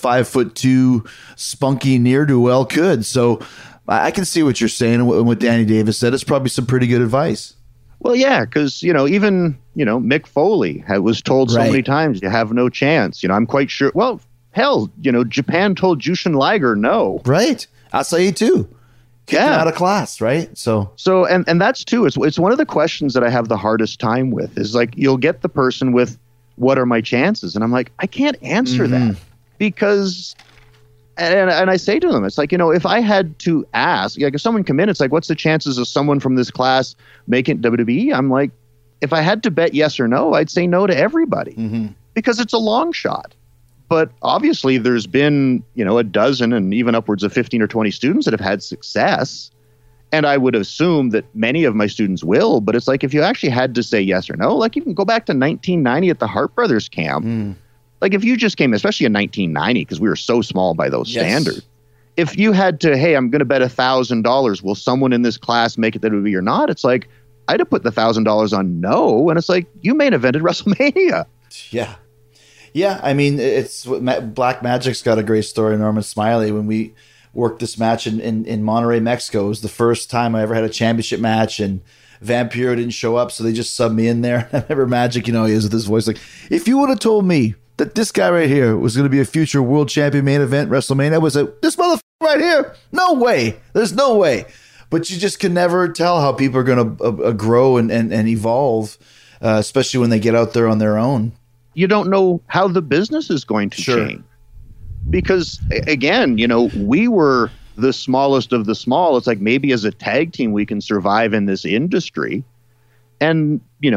5'2" spunky ne'er-do-well could. So I can see what you're saying, and what Danny Davis said. It's probably some pretty good advice. Well, yeah, because, even, Mick Foley was told so many times, you have no chance. I'm quite sure. Well, hell, Japan told Jushin Liger no. Right. Asahi too. Kicked him out of class, right? So and that's too. It's one of the questions that I have the hardest time with is like, you'll get the person with, what are my chances? And I'm like, I can't answer that because, and I say to them, it's like, if I had to ask, like if someone come in, it's like, what's the chances of someone from this class making WWE? I'm like, if I had to bet yes or no, I'd say no to everybody because it's a long shot. But obviously there's been, a dozen and even upwards of 15 or 20 students that have had success. And I would assume that many of my students will, but it's like, if you actually had to say yes or no, like you can go back to 1990 at the Hart Brothers camp. Like if you just came, especially in 1990, because we were so small by those standards, if you had to, hey, I'm going to bet $1,000, will someone in this class make it that it would be or not? It's like, I'd have put the $1,000 on no. And it's like, you main evented WrestleMania. Yeah. Yeah. I mean, it's Black Magic's got a great story, Norman Smiley, when we worked this match in Monterrey, Mexico. It was the first time I ever had a championship match, and Vampiro didn't show up, so they just subbed me in there. I remember Magic, he is with his voice like, if you would have told me that this guy right here was going to be a future world champion main event WrestleMania, I was like, this motherfucker right here, no way. There's no way. But you just can never tell how people are going to grow and evolve, especially when they get out there on their own. You don't know how the business is going to change. Because, again, we were the smallest of the small. It's like maybe as a tag team we can survive in this industry. And,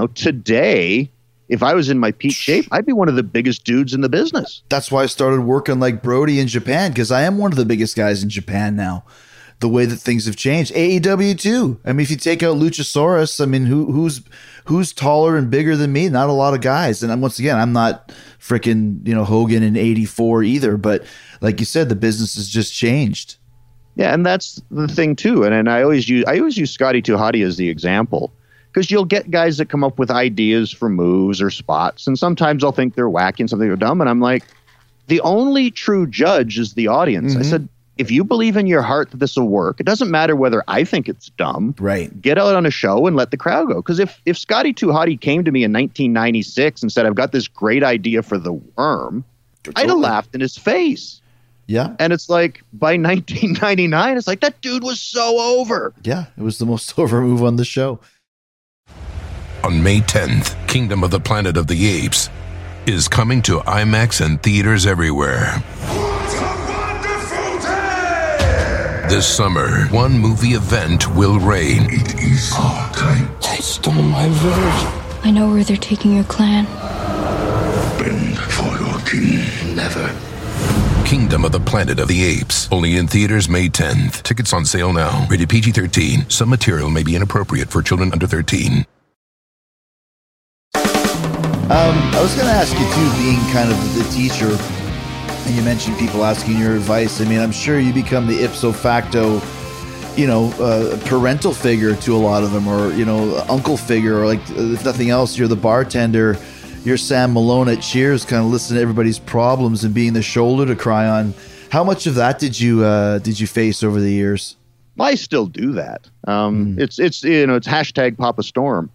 today, if I was in my peak shape, I'd be one of the biggest dudes in the business. That's why I started working like Brody in Japan, because I am one of the biggest guys in Japan now. The way that things have changed. AEW too. I mean, if you take out Luchasaurus, I mean, who's taller and bigger than me? Not a lot of guys. And once again, I'm not freaking, Hogan in 84 either. But like you said, the business has just changed. Yeah, and that's the thing too. And I always use Scotty 2 Hotty as the example, because you'll get guys that come up with ideas for moves or spots, and sometimes I'll think they're wacky and something they're dumb, and I'm like, the only true judge is the audience. I said, if you believe in your heart that this will work, it doesn't matter whether I think it's dumb. Right. Get out on a show and let the crowd go. Because if Scotty Too Hottie came to me in 1996 and said, I've got this great idea for the worm, I'd have laughed in his face. Yeah. And it's like, by 1999, it's like, that dude was so over. Yeah, it was the most over move on the show. On May 10th, Kingdom of the Planet of the Apes is coming to IMAX and theaters everywhere. This summer, one movie event will reign. It is our time. They stole my virgin. I know where they're taking your clan. Bend for your king. Never. Kingdom of the Planet of the Apes. Only in theaters May 10th. Tickets on sale now. Rated PG-13. Some material may be inappropriate for children under 13. I was going to ask you too, being kind of the teacher, and you mentioned people asking your advice. I mean, I'm sure you become the ipso facto, parental figure to a lot of them, or, uncle figure, or like, if nothing else, you're the bartender, you're Sam Malone at Cheers, kind of listening to everybody's problems and being the shoulder to cry on. How much of that did you face over the years? I still do that. It's hashtag Papa Storm.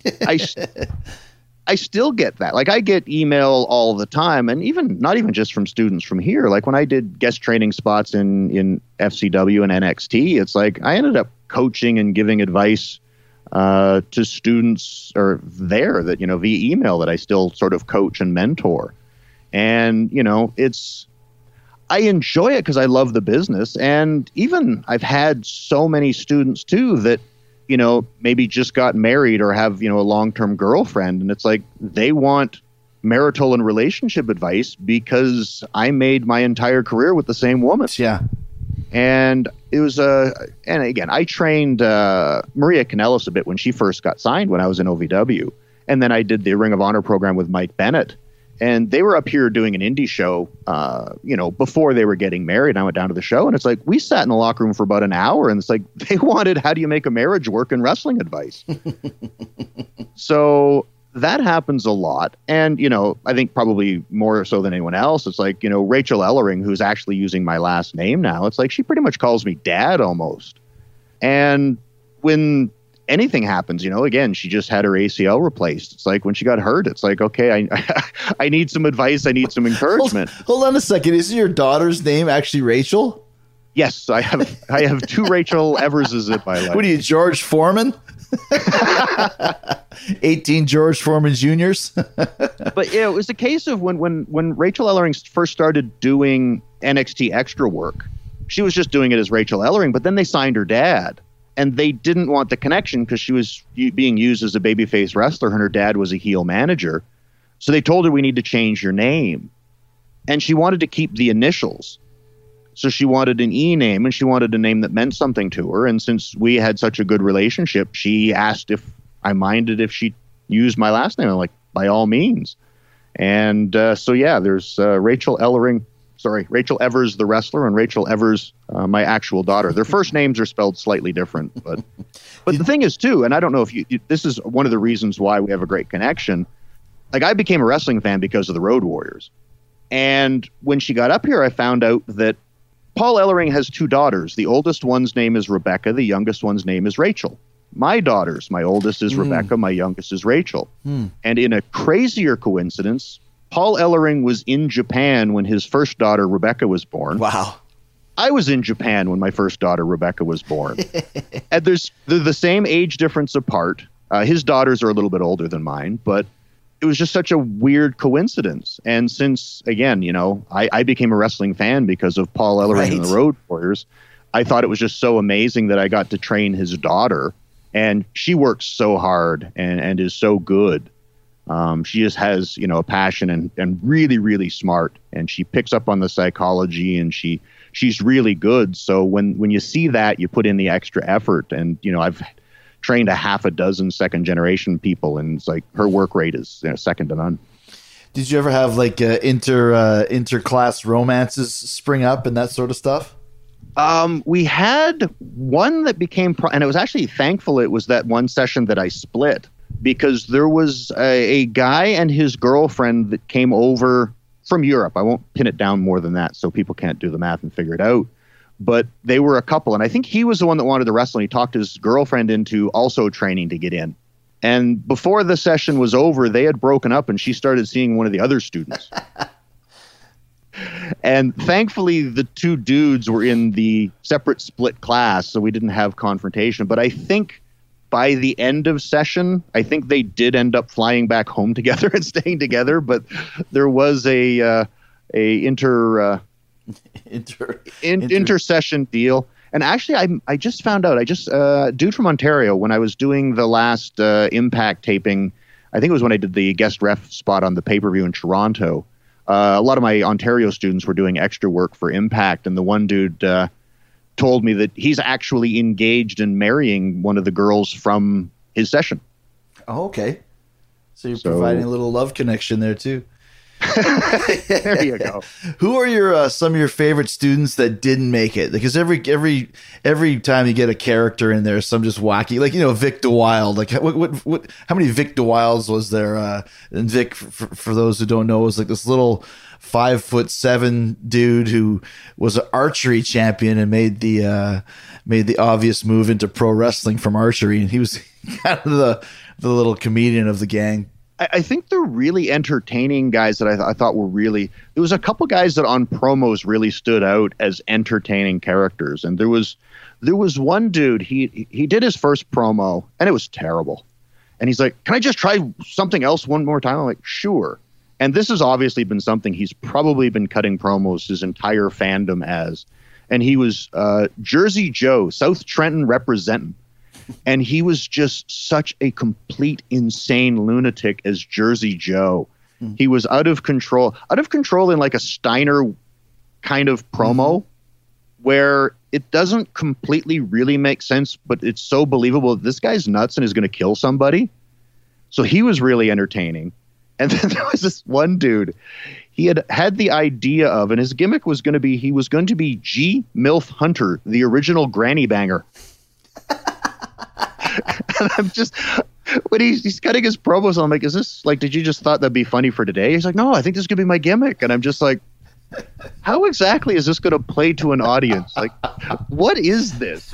I still get that. Like, I get email all the time, and not even just from students from here. Like, when I did guest training spots in FCW and NXT, it's like I ended up coaching and giving advice to students or there that, via email, that I still sort of coach and mentor. And, I enjoy it because I love the business. And even I've had so many students too that, maybe just got married or have, a long-term girlfriend. And it's like they want marital and relationship advice because I made my entire career with the same woman. Yeah. And it was, and again, I trained Maria Kanellis a bit when she first got signed when I was in OVW. And then I did the Ring of Honor program with Mike Bennett. And they were up here doing an indie show, before they were getting married. And I went down to the show, and it's like we sat in the locker room for about an hour, and it's like they wanted, how do you make a marriage work in wrestling advice? So that happens a lot. And, I think probably more so than anyone else, it's like, Rachel Ellering, who's actually using my last name now, it's like she pretty much calls me dad almost. And when anything happens, again, she just had her ACL replaced. It's like when she got hurt, it's like, okay, I need some advice. I need some encouragement. Hold on a second. Is your daughter's name actually Rachel? Yes, I have two Rachel Everses in my life. What are you, George Foreman? 18 George Foreman Juniors. But it was a case of when Rachel Ellering first started doing NXT extra work, she was just doing it as Rachel Ellering, but then they signed her dad. And they didn't want the connection because she was being used as a babyface wrestler and her dad was a heel manager. So they told her, we need to change your name. And she wanted to keep the initials. So she wanted an E name, and she wanted a name that meant something to her. And since we had such a good relationship, she asked if I minded if she used my last name. I'm like, by all means. And there's Rachel Evers, the wrestler, and Rachel Evers, my actual daughter. Their first names are spelled slightly different, but the thing is too, and I don't know if this is one of the reasons why we have a great connection. Like, I became a wrestling fan because of the Road Warriors. And when she got up here, I found out that Paul Ellering has two daughters. The oldest one's name is Rebecca. The youngest one's name is Rachel. My oldest is Rebecca. My youngest is Rachel. And in a crazier coincidence, Paul Ellering was in Japan when his first daughter, Rebecca, was born. Wow. I was in Japan when my first daughter, Rebecca, was born. And they're the same age difference apart. His daughters are a little bit older than mine, but it was just such a weird coincidence. And since, again, I became a wrestling fan because of Paul Ellering and the Road Warriors, I thought it was just so amazing that I got to train his daughter. And she works so hard and is so good. She just has, a passion and really, really smart, and she picks up on the psychology, and she's really good. So when you see that, you put in the extra effort, and, I've trained a half a dozen second generation people, and it's like her work rate is second to none. Did you ever have like interclass romances spring up and that sort of stuff? We had one that became, and it was actually thankful it was that one session that I split. Because there was a guy and his girlfriend that came over from Europe. I won't pin it down more than that so people can't do the math and figure it out. but they were a couple. And I think he was the one that wanted to wrestle. And he talked his girlfriend into also training to get in. And before the session was over, they had broken up and she started seeing one of the other students. And thankfully, the two dudes were in the separate split class, so we didn't have confrontation. But I think by the end of session, I think they did end up flying back home together and staying together. But there was a intersession deal. And actually, I just found out. Dude from Ontario, when I was doing the last Impact taping, I think it was when I did the guest ref spot on the pay-per-view in Toronto. A lot of my Ontario students were doing extra work for Impact, and the one dude told me that he's actually engaged in marrying one of the girls from his session. Oh, okay. So you're providing a little love connection there too. There you go. Who are your some of your favorite students that didn't make it? Because every time you get a character in there, some just wacky, like Vic DeWild. Like what how many Vic DeWilds was there? And Vic, for those who don't know, was like this little 5'7" dude who was an archery champion and made the obvious move into pro wrestling from archery, and he was kind of the little comedian of the gang. I think they're really entertaining guys that I thought were really. There was a couple guys that on promos really stood out as entertaining characters, and there was one dude. He did his first promo and it was terrible, and he's like, "Can I just try something else one more time?" I'm like, "Sure." And this has obviously been something he's probably been cutting promos his entire fandom as, and he was Jersey Joe, South Trenton representing. And he was just such a complete insane lunatic as Jersey Joe. He was out of control in like a Steiner kind of promo where it doesn't completely really make sense, but it's so believable that this guy's nuts and is going to kill somebody. So he was really entertaining. And then there was this one dude he had the idea of, and his gimmick was going to be, he was going to be G. Milf Hunter, the original granny banger. And I'm just, when he's cutting his promos, I'm like, is this like, did you just thought that'd be funny for today? He's like, no, I think this is going to be my gimmick. And I'm just like, how exactly is this going to play to an audience? Like, what is this?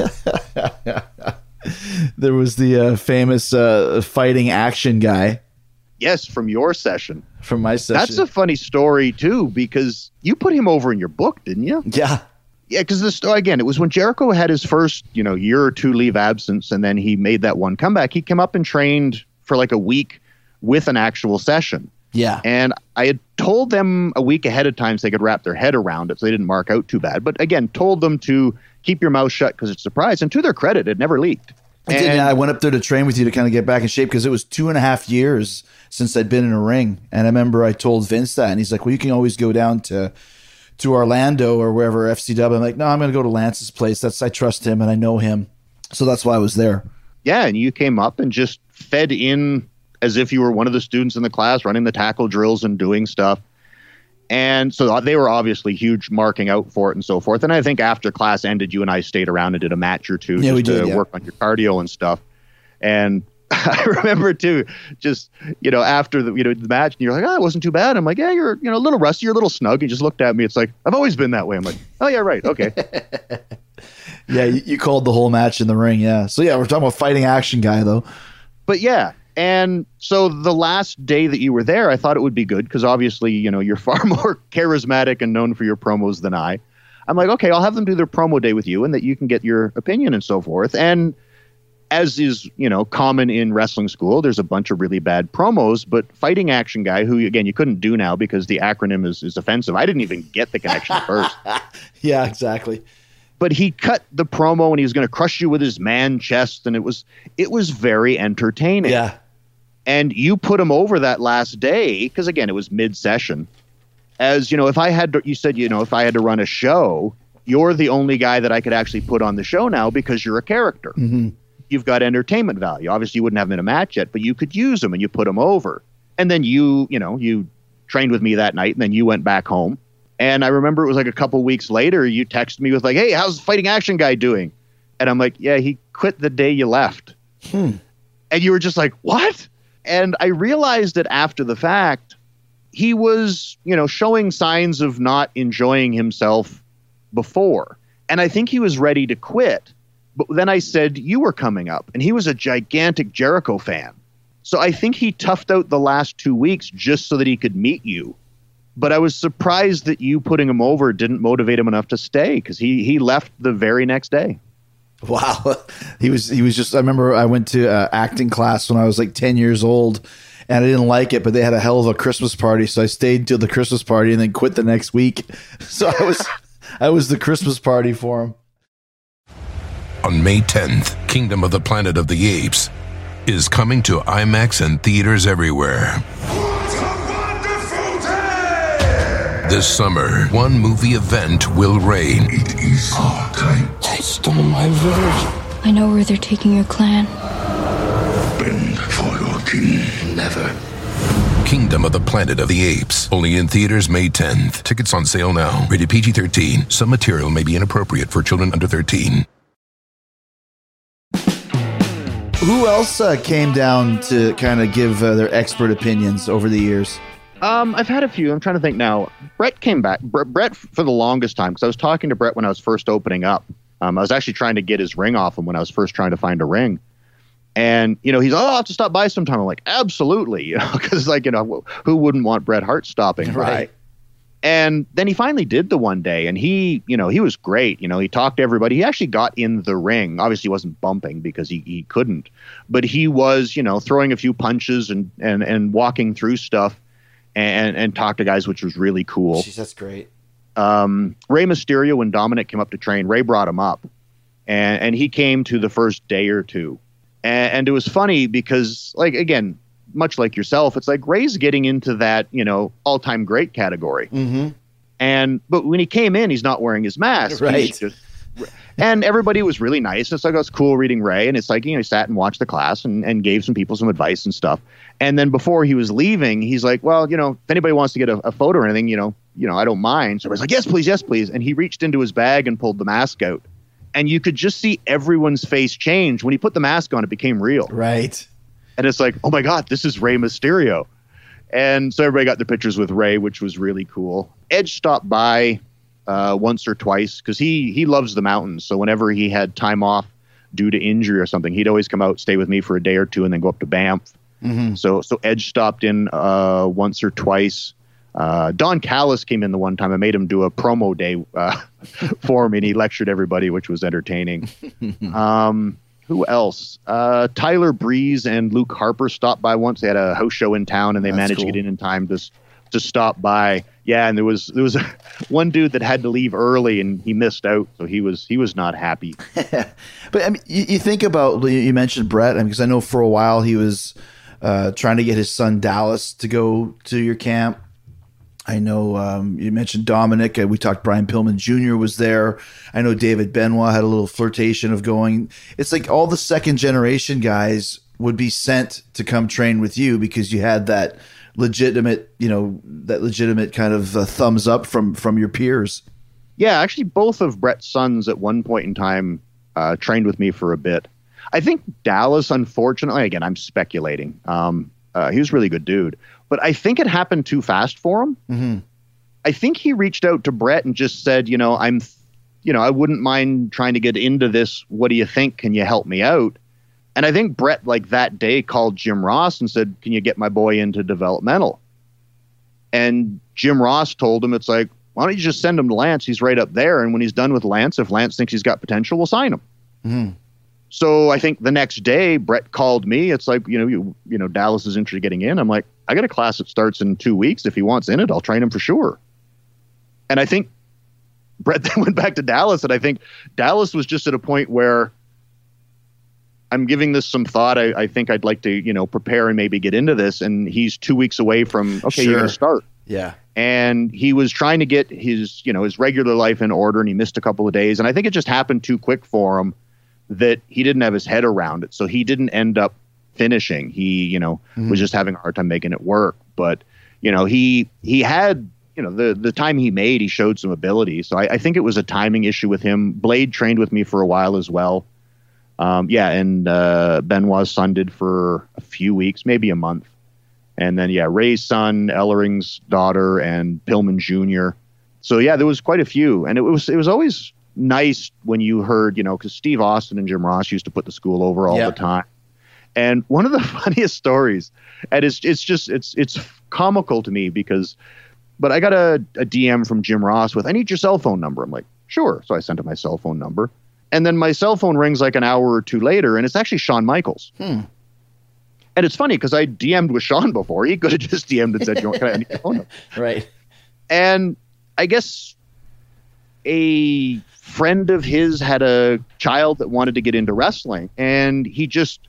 There was the famous fighting action guy. Yes, from your session. From my session. That's a funny story, too, because you put him over in your book, didn't you? Yeah. Yeah, because again, it was when Jericho had his first, year or two leave absence, and then he made that one comeback. He came up and trained for like a week with an actual session. Yeah. And I had told them a week ahead of time so they could wrap their head around it so they didn't mark out too bad. But again, told them to keep your mouth shut because it's a surprise. And to their credit, it never leaked. I went up there to train with you to kind of get back in shape because it was 2.5 years since I'd been in a ring. And I remember I told Vince that, and he's like, well, you can always go down to Orlando or wherever, FCW. I'm like, no, I'm going to go to Lance's place. I trust him and I know him. So that's why I was there. Yeah, and you came up and just fed in as if you were one of the students in the class running the tackle drills and doing stuff. And so they were obviously huge marking out for it and so forth. And I think after class ended, you and I stayed around and did a match or two work on your cardio and stuff. And I remember too, just, after the match, and you're like, oh, it wasn't too bad. I'm like, yeah, you're, a little rusty, you're a little snug. You just looked at me. It's like, I've always been that way. I'm like, oh yeah, right. Okay. Yeah. You called the whole match in the ring. Yeah. So yeah, we're talking about fighting action guy though. But yeah. And so the last day that you were there, I thought it would be good because obviously, you're far more charismatic and known for your promos than I. I'm like, okay, I'll have them do their promo day with you and that you can get your opinion and so forth. And as is, common in wrestling school, there's a bunch of really bad promos, but fighting action guy, who, again, you couldn't do now because the acronym is offensive. I didn't even get the connection first. Yeah, exactly. But he cut the promo and he was going to crush you with his man chest, and it was very entertaining. Yeah. And you put him over that last day, because, again, it was mid-session. As, if I had to, you said, if I had to run a show, you're the only guy that I could actually put on the show now because you're a character. Mm-hmm. You've got entertainment value. Obviously, you wouldn't have him in a match yet, but you could use him and you put him over. And then you trained with me that night, and then you went back home. And I remember it was like a couple weeks later, you texted me with like, hey, how's the fighting action guy doing? And I'm like, yeah, he quit the day you left. And you were just like, what? And I realized that after the fact, he was, showing signs of not enjoying himself before. And I think he was ready to quit. But then I said, you were coming up. And he was a gigantic Jericho fan. So I think he toughed out the last 2 weeks just so that he could meet you. But I was surprised that you putting him over didn't motivate him enough to stay, because he left the very next day. Wow. He was just, I remember I went to acting class when I was like 10 years old, and I didn't like it, but they had a hell of a Christmas party. So I stayed till the Christmas party and then quit the next week. So I was the Christmas party for him. On May 10th, Kingdom of the Planet of the Apes is coming to IMAX and theaters everywhere. This summer, one movie event will reign. It is our time. They stole my virgin. I know where they're taking your clan. Bend for your king. Never. Kingdom of the Planet of the Apes. Only in theaters May 10th. Tickets on sale now. Rated PG-13. Some material may be inappropriate for children under 13. Who else came down to kind of give their expert opinions over the years? I've had a few. I'm trying to think now. Brett came back. Brett for the longest time, because I was talking to Brett when I was first opening up. I was actually trying to get his ring off him when I was first trying to find a ring. And, he's, I'll have to stop by sometime. I'm like, absolutely. Because, who wouldn't want Bret Hart stopping by? Right. And then he finally did the one day, and he was great. He talked to everybody. He actually got in the ring. Obviously, he wasn't bumping because he couldn't. But he was, throwing a few punches and walking through stuff and talked to guys, which was really cool. Jeez, that's great. Rey Mysterio, when Dominic came up to train, Rey brought him up. And he came to the first day or two. And it was funny because, again, much like yourself, it's like Ray's getting into that, all-time great category. Mm-hmm. But when he came in, he's not wearing his mask. Right. And everybody was really nice. It's like, it was cool reading Ray. And it's like, he sat and watched the class and gave some people some advice and stuff. And then before he was leaving, he's like, well, if anybody wants to get a photo or anything, I don't mind. So everybody's like, yes, please. And he reached into his bag and pulled the mask out. And you could just see everyone's face change. When he put the mask on, it became real. Right. And it's like, oh my God, this is Rey Mysterio. And so everybody got their pictures with Rey, which was really cool. Edge stopped by once or twice because he loves the mountains. So whenever he had time off due to injury or something, he'd always come out, stay with me for a day or two, and then go up to Banff. Mm-hmm. So Edge stopped in once or twice. Don Callis came in the one time. I made him do a promo day for me, and he lectured everybody, which was entertaining. Who else? Tyler Breeze and Luke Harper stopped by once. They had a house show in town, and they managed to get in time to stop by. Yeah, and there was one dude that had to leave early, and he missed out, so he was not happy. But I mean, you think about, you mentioned Brett, because I know for a while he was trying to get his son Dallas to go to your camp. I know you mentioned Dominic. We talked Brian Pillman Jr. was there. I know David Benoit had a little flirtation of going. It's like all the second generation guys would be sent to come train with you because you had that legitimate kind of thumbs up from your peers. Yeah, actually, both of Brett's sons at one point in time trained with me for a bit. I think Dallas, unfortunately, again, I'm speculating. He was a really good dude. But I think it happened too fast for him. Mm-hmm. I think he reached out to Brett and just said, I wouldn't mind trying to get into this. What do you think? Can you help me out? And I think Brett, that day, called Jim Ross and said, can you get my boy into developmental? And Jim Ross told him, it's like, why don't you just send him to Lance? He's right up there. And when he's done with Lance, if Lance thinks he's got potential, we'll sign him. Mm-hmm. So I think the next day, Brett called me. It's like, Dallas is interested in getting in. I'm like, I got a class that starts in 2 weeks. If he wants in it, I'll train him for sure. And I think Brett then went back to Dallas, and I think Dallas was just at a point where I'm giving this some thought. I think I'd like to, prepare and maybe get into this. And he's 2 weeks away from, okay, you're going to start. Yeah. And he was trying to get his regular life in order, and he missed a couple of days. And I think it just happened too quick for him that he didn't have his head around it. So he didn't end up finishing. He, was just having a hard time making it work. But, he had, the time he made, he showed some ability. So I think it was a timing issue with him. Blade trained with me for a while as well. And Benoit's son did for a few weeks, maybe a month. And then, Ray's son, Ellering's daughter, and Pillman Jr. So, there was quite a few. And it was always nice when you heard, because Steve Austin and Jim Ross used to put the school over all the time. And one of the funniest stories, and it's comical to me but I got a DM from Jim Ross with, I need your cell phone number. I'm like, sure. So I sent him my cell phone number. And then my cell phone rings like an hour or two later, and it's actually Shawn Michaels. And it's funny because I DM'd with Shawn before. He could have just DM'd and said, can I need your phone number? Right. And I guess a friend of his had a child that wanted to get into wrestling, and he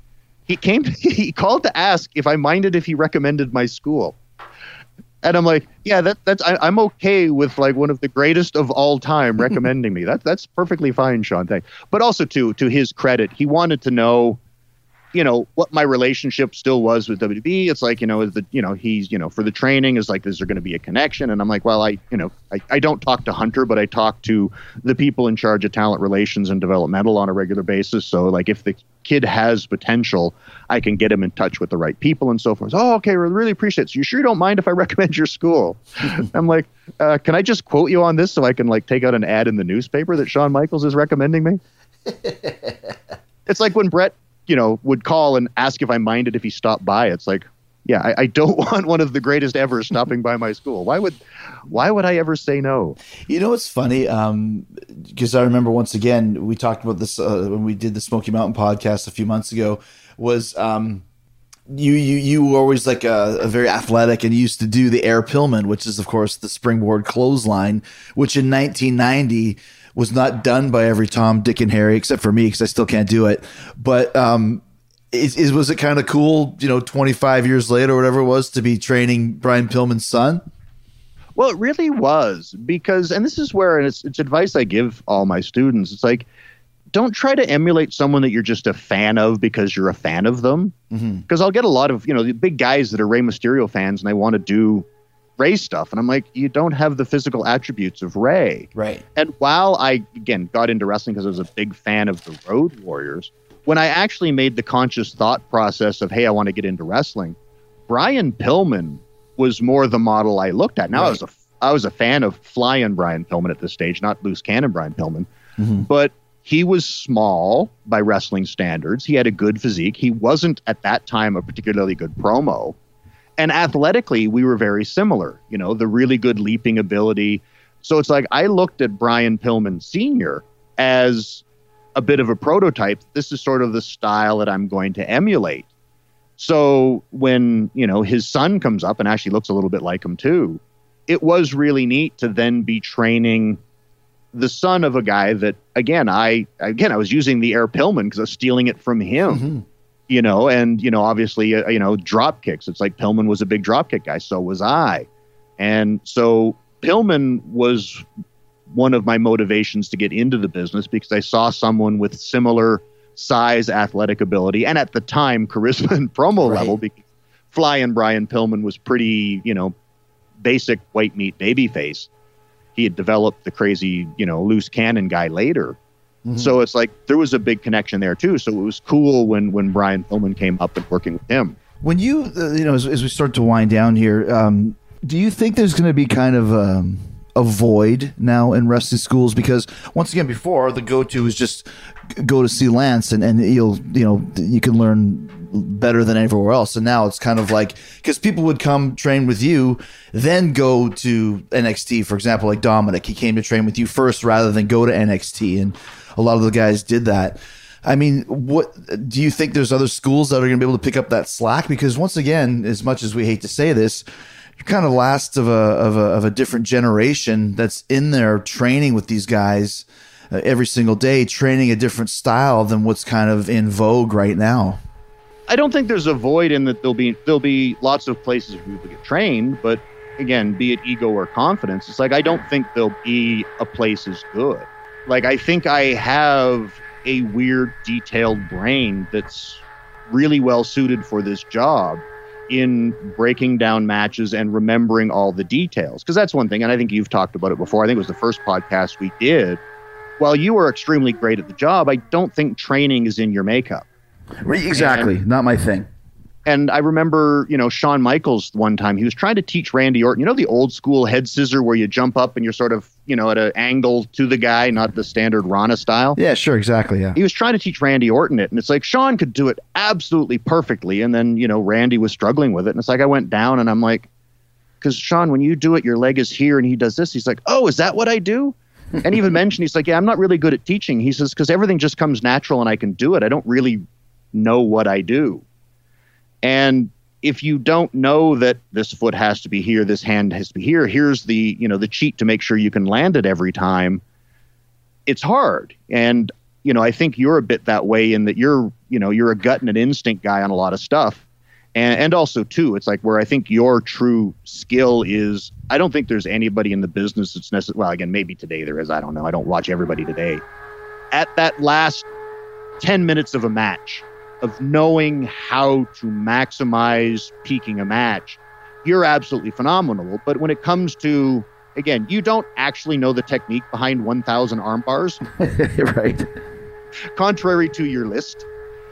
called to ask if I minded if he recommended my school. And I'm like, yeah, I'm okay with like one of the greatest of all time recommending me. That's perfectly fine, Shawn. Thanks. But also to his credit, he wanted to know, what my relationship still was with WB. It's like, he's, for the training is like, is there going to be a connection? And I'm like, well, I don't talk to Hunter, but I talk to the people in charge of talent relations and developmental on a regular basis. So like if the kid has potential, I can get him in touch with the right people and so forth. Oh, okay. We really appreciate it. So you sure you don't mind if I recommend your school? I'm like, can I just quote you on this so I can like take out an ad in the newspaper that Shawn Michaels is recommending me? It's like when Brett, would call and ask if I minded if he stopped by. It's like, yeah, I don't want one of the greatest ever stopping by my school. Why would I ever say no? It's funny because I remember once again we talked about this when we did the Smoky Mountain podcast a few months ago. Was you were always like a very athletic, and you used to do the air Pillman, which is of course the springboard clothesline, which in 1990 was not done by every Tom, Dick, and Harry except for me because I still can't do it. But was it kind of cool, 25 years later or whatever it was, to be training Brian Pillman's son? Well, it really was because, and this is where, and it's advice I give all my students. It's like, don't try to emulate someone that you're just a fan of because you're a fan of them. Because I'll get a lot of, the big guys that are Rey Mysterio fans and they want to do Rey stuff. And I'm like, you don't have the physical attributes of Rey. Right. And while I, again, got into wrestling because I was a big fan of the Road Warriors, when I actually made the conscious thought process of, hey, I want to get into wrestling, Brian Pillman was more the model I looked at. Now, right. I was a fan of flying Brian Pillman at this stage, not loose cannon Brian Pillman. But he was small by wrestling standards. He had a good physique. He wasn't at that time a particularly good promo. And athletically, we were very similar, the really good leaping ability. So it's like I looked at Brian Pillman Sr. as a bit of a prototype. This is sort of the style that I'm going to emulate. So when, his son comes up and actually looks a little bit like him too, it was really neat to then be training the son of a guy that, again, I was using the air Pillman because I was stealing it from him. And, obviously, drop kicks. It's like Pillman was a big drop kick guy. So was I. And so Pillman was one of my motivations to get into the business because I saw someone with similar size, athletic ability, and at the time, charisma and promo level, because flying Brian Pillman was pretty, basic white meat babyface. He had developed the crazy, loose cannon guy later. So it's like there was a big connection there too. So it was cool when Brian Pillman came up and working with him. When you, as we start to wind down here, do you think there's going to be kind of a void now in wrestling schools? Because once again, before the go-to is just go to see Lance and you can learn better than everywhere else. And now it's kind of like, because people would come train with you, then go to NXT, for example, like Dominic, he came to train with you first rather than go to NXT. And a lot of the guys did that. I mean, what do you think there's other schools that are going to be able to pick up that slack? Because once again, as much as we hate to say this, you're kind of last of a different generation that's in there training with these guys every single day, training a different style than what's kind of in vogue right now. I don't think there's a void in that there'll be lots of places where people get trained, but again, be it ego or confidence, it's like I don't think there'll be a place as good. Like, I think I have a weird, detailed brain that's really well suited for this job in breaking down matches and remembering all the details. Because that's one thing, and I think you've talked about it before. I think it was the first podcast we did. While you are extremely great at the job, I don't think training is in your makeup. Exactly. Not my thing. And I remember, Shawn Michaels one time, he was trying to teach Randy Orton, the old school head scissor where you jump up and you're sort of, at an angle to the guy, not the standard Rana style. Yeah, sure. Exactly. Yeah. He was trying to teach Randy Orton it. And it's like, Shawn could do it absolutely perfectly. And then, Randy was struggling with it. And it's like, I went down and I'm like, because Shawn, when you do it, your leg is here and he does this. He's like, oh, is that what I do? And he even mentioned, he's like, yeah, I'm not really good at teaching. He says, because everything just comes natural and I can do it. I don't really know what I do. And if you don't know that this foot has to be here, this hand has to be here, here's the, the cheat to make sure you can land it every time, it's hard. And, I think you're a bit that way in that you're a gut and an instinct guy on a lot of stuff. And also, too, it's like where I think your true skill is, I don't think there's anybody in the business that's necessary. Well, again, maybe today there is. I don't know. I don't watch everybody today. At that last 10 minutes of a match, of knowing how to maximize peaking a match, you're absolutely phenomenal. But when it comes to, again, you don't actually know the technique behind 1,000 arm bars. Right. Contrary to your list.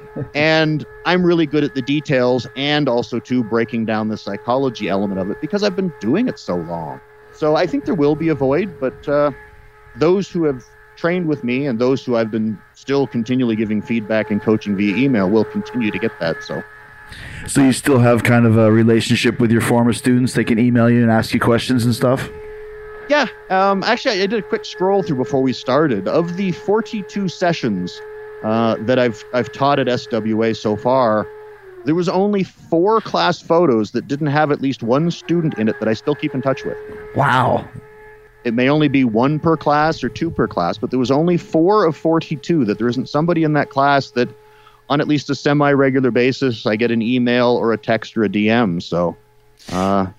And I'm really good at the details and also to breaking down the psychology element of it because I've been doing it so long. So I think there will be a void, but those who have trained with me and those who I've been still continually giving feedback and coaching via email will continue to get that. So you still have kind of a relationship with your former students? They can email you and ask you questions and stuff? Yeah. Actually, I did a quick scroll through before we started. Of the 42 sessions that I've taught at SWA so far, there was only 4 class photos that didn't have at least one student in it that I still keep in touch with. Wow. It may only be 1 per class or 2 per class, but there was only 4 of 42 that there isn't somebody in that class that on at least a semi-regular basis, I get an email or a text or a DM. So I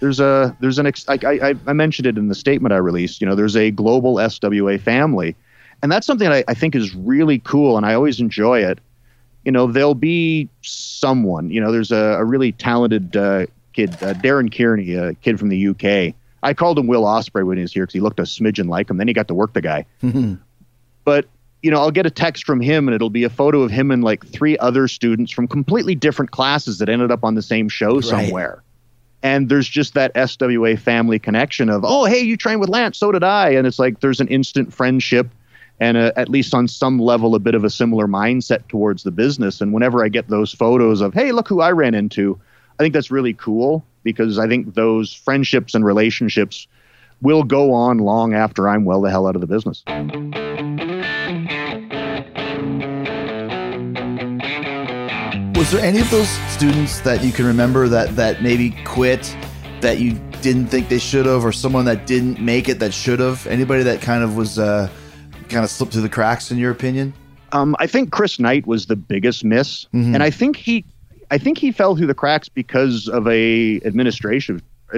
mentioned it in the statement I released, there's a global SWA family. And that's something that I think is really cool, and I always enjoy it. There'll be someone, there's a really talented kid, Darren Kearney, a kid from the UK. I called him Will Ospreay when he was here because he looked a smidgen like him. Then he got to work the guy. But, I'll get a text from him, and it'll be a photo of him and like 3 other students from completely different classes that ended up on the same show somewhere. And there's just that SWA family connection of, oh, hey, you trained with Lance, so did I. And it's like there's an instant friendship. And at least on some level, a bit of a similar mindset towards the business. And whenever I get those photos of, hey, look who I ran into, I think that's really cool because I think those friendships and relationships will go on long after I'm well the hell out of the business. Was there any of those students that you can remember that maybe quit, that you didn't think they should have, or someone that didn't make it that should have? Anybody that kind of was... kind of slipped through the cracks in your opinion? I think Chris Knight was the biggest miss. Mm-hmm. And I think he fell through the cracks because of a administration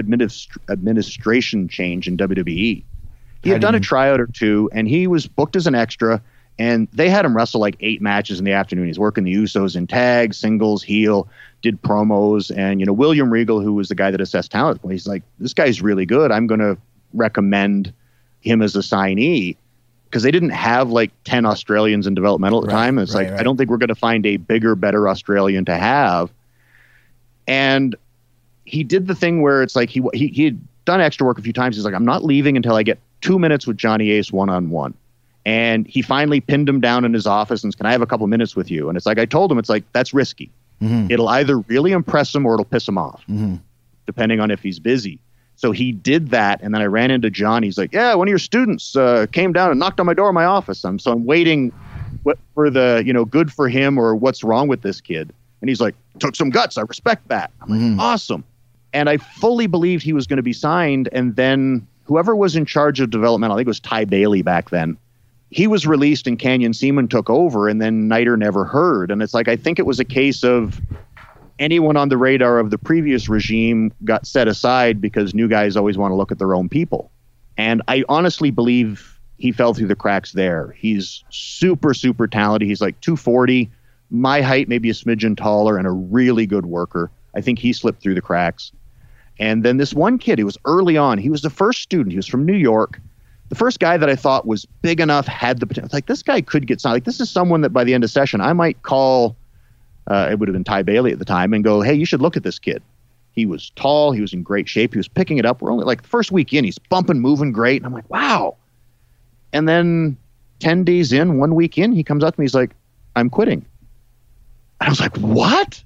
change in WWE. He had done a tryout or 2 and he was booked as an extra and they had him wrestle like 8 matches in the afternoon. He's working the Usos in tag, singles, heel, did promos. And, William Regal, who was the guy that assessed talent, he's like, this guy's really good. I'm going to recommend him as a signee. Because they didn't have like 10 Australians in developmental at the time. And it's I don't think we're going to find a bigger, better Australian to have. And he did the thing where it's like he had done extra work a few times. He's like, I'm not leaving until I get 2 minutes with Johnny Ace one-on-one. And he finally pinned him down in his office and said, can I have a couple minutes with you? And it's like, I told him, it's like, that's risky. Mm-hmm. It'll either really impress him or it'll piss him off, depending on if he's busy. So he did that, and then I ran into John. He's like, yeah, one of your students came down and knocked on my door in my office. I'm waiting for the, good for him or what's wrong with this kid. And he's like, took some guts. I respect that. I'm like, awesome. And I fully believed he was going to be signed. And then whoever was in charge of developmental, I think it was Ty Bailey back then, he was released and Canyon Seaman took over, and then Niter never heard. And it's like, I think it was a case of anyone on the radar of the previous regime got set aside because new guys always want to look at their own people. And I honestly believe he fell through the cracks there. He's super, super talented. He's like 240, my height, maybe a smidgen taller, and a really good worker. I think he slipped through the cracks. And then this one kid, he was early on. He was the first student. He was from New York. The first guy that I thought was big enough, had the potential. Like, this guy could get signed. Like, this is someone that by the end of session, I might call it would have been Ty Bailey at the time, and go, hey, you should look at this kid. He was tall. He was in great shape. He was picking it up. We're only like the first week in, he's bumping, moving great. And I'm like, wow. And then 10 days in, 1 week in, he comes up to me. He's like, I'm quitting. And I was like, what?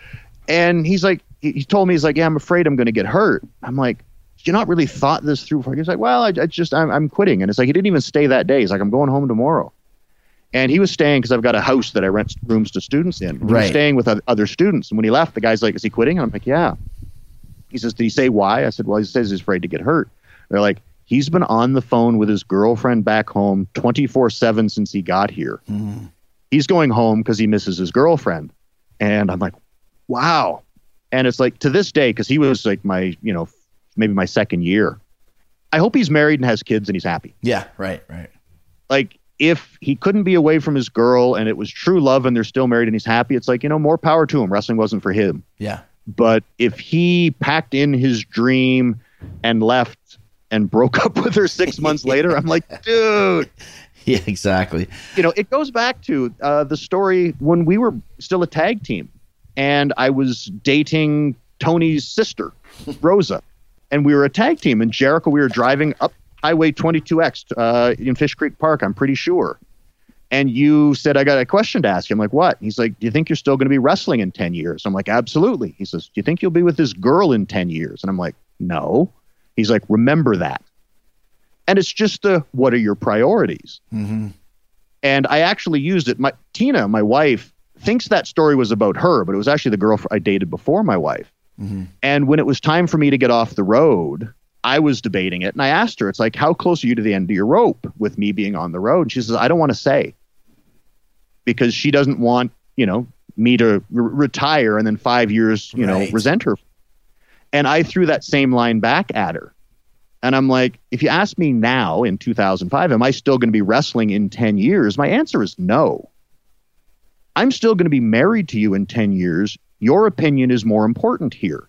And he's like, he told me, he's like, yeah, I'm afraid I'm going to get hurt. I'm like, you not really thought this through? He's like, well, I'm quitting. And it's like, he didn't even stay that day. He's like, I'm going home tomorrow. And he was staying because I've got a house that I rent rooms to students in. He was staying with other students. And when he left, the guy's like, is he quitting? And I'm like, yeah. He says, did he say why? I said, well, he says he's afraid to get hurt. They're like, he's been on the phone with his girlfriend back home 24/7 since he got here. Mm. He's going home because he misses his girlfriend. And I'm like, wow. And it's like, to this day, because he was like my, maybe my second year, I hope he's married and has kids and he's happy. Yeah, right. Like, if he couldn't be away from his girl and it was true love and they're still married and he's happy, it's like, more power to him. Wrestling wasn't for him. Yeah. But if he packed in his dream and left and broke up with her 6 months later, I'm like, dude. Yeah, exactly. It goes back to the story when we were still a tag team and I was dating Tony's sister, Rosa, and we were a tag team in Jericho. We were driving up Highway 22X in Fish Creek Park, I'm pretty sure. And you said, I got a question to ask you. I'm like, what? He's like, do you think you're still going to be wrestling in 10 years? I'm like, absolutely. He says, do you think you'll be with this girl in 10 years? And I'm like, no. He's like, remember that. And it's just what are your priorities? Mm-hmm. And I actually used it. Tina, my wife, thinks that story was about her, but it was actually the girl I dated before my wife. Mm-hmm. And when it was time for me to get off the road, I was debating it. And I asked her, it's like, how close are you to the end of your rope with me being on the road? And she says, I don't want to say. Because she doesn't want, me to retire and then 5 years, resent her. And I threw that same line back at her. And I'm like, if you ask me now in 2005, am I still going to be wrestling in 10 years? My answer is no. I'm still going to be married to you in 10 years. Your opinion is more important here.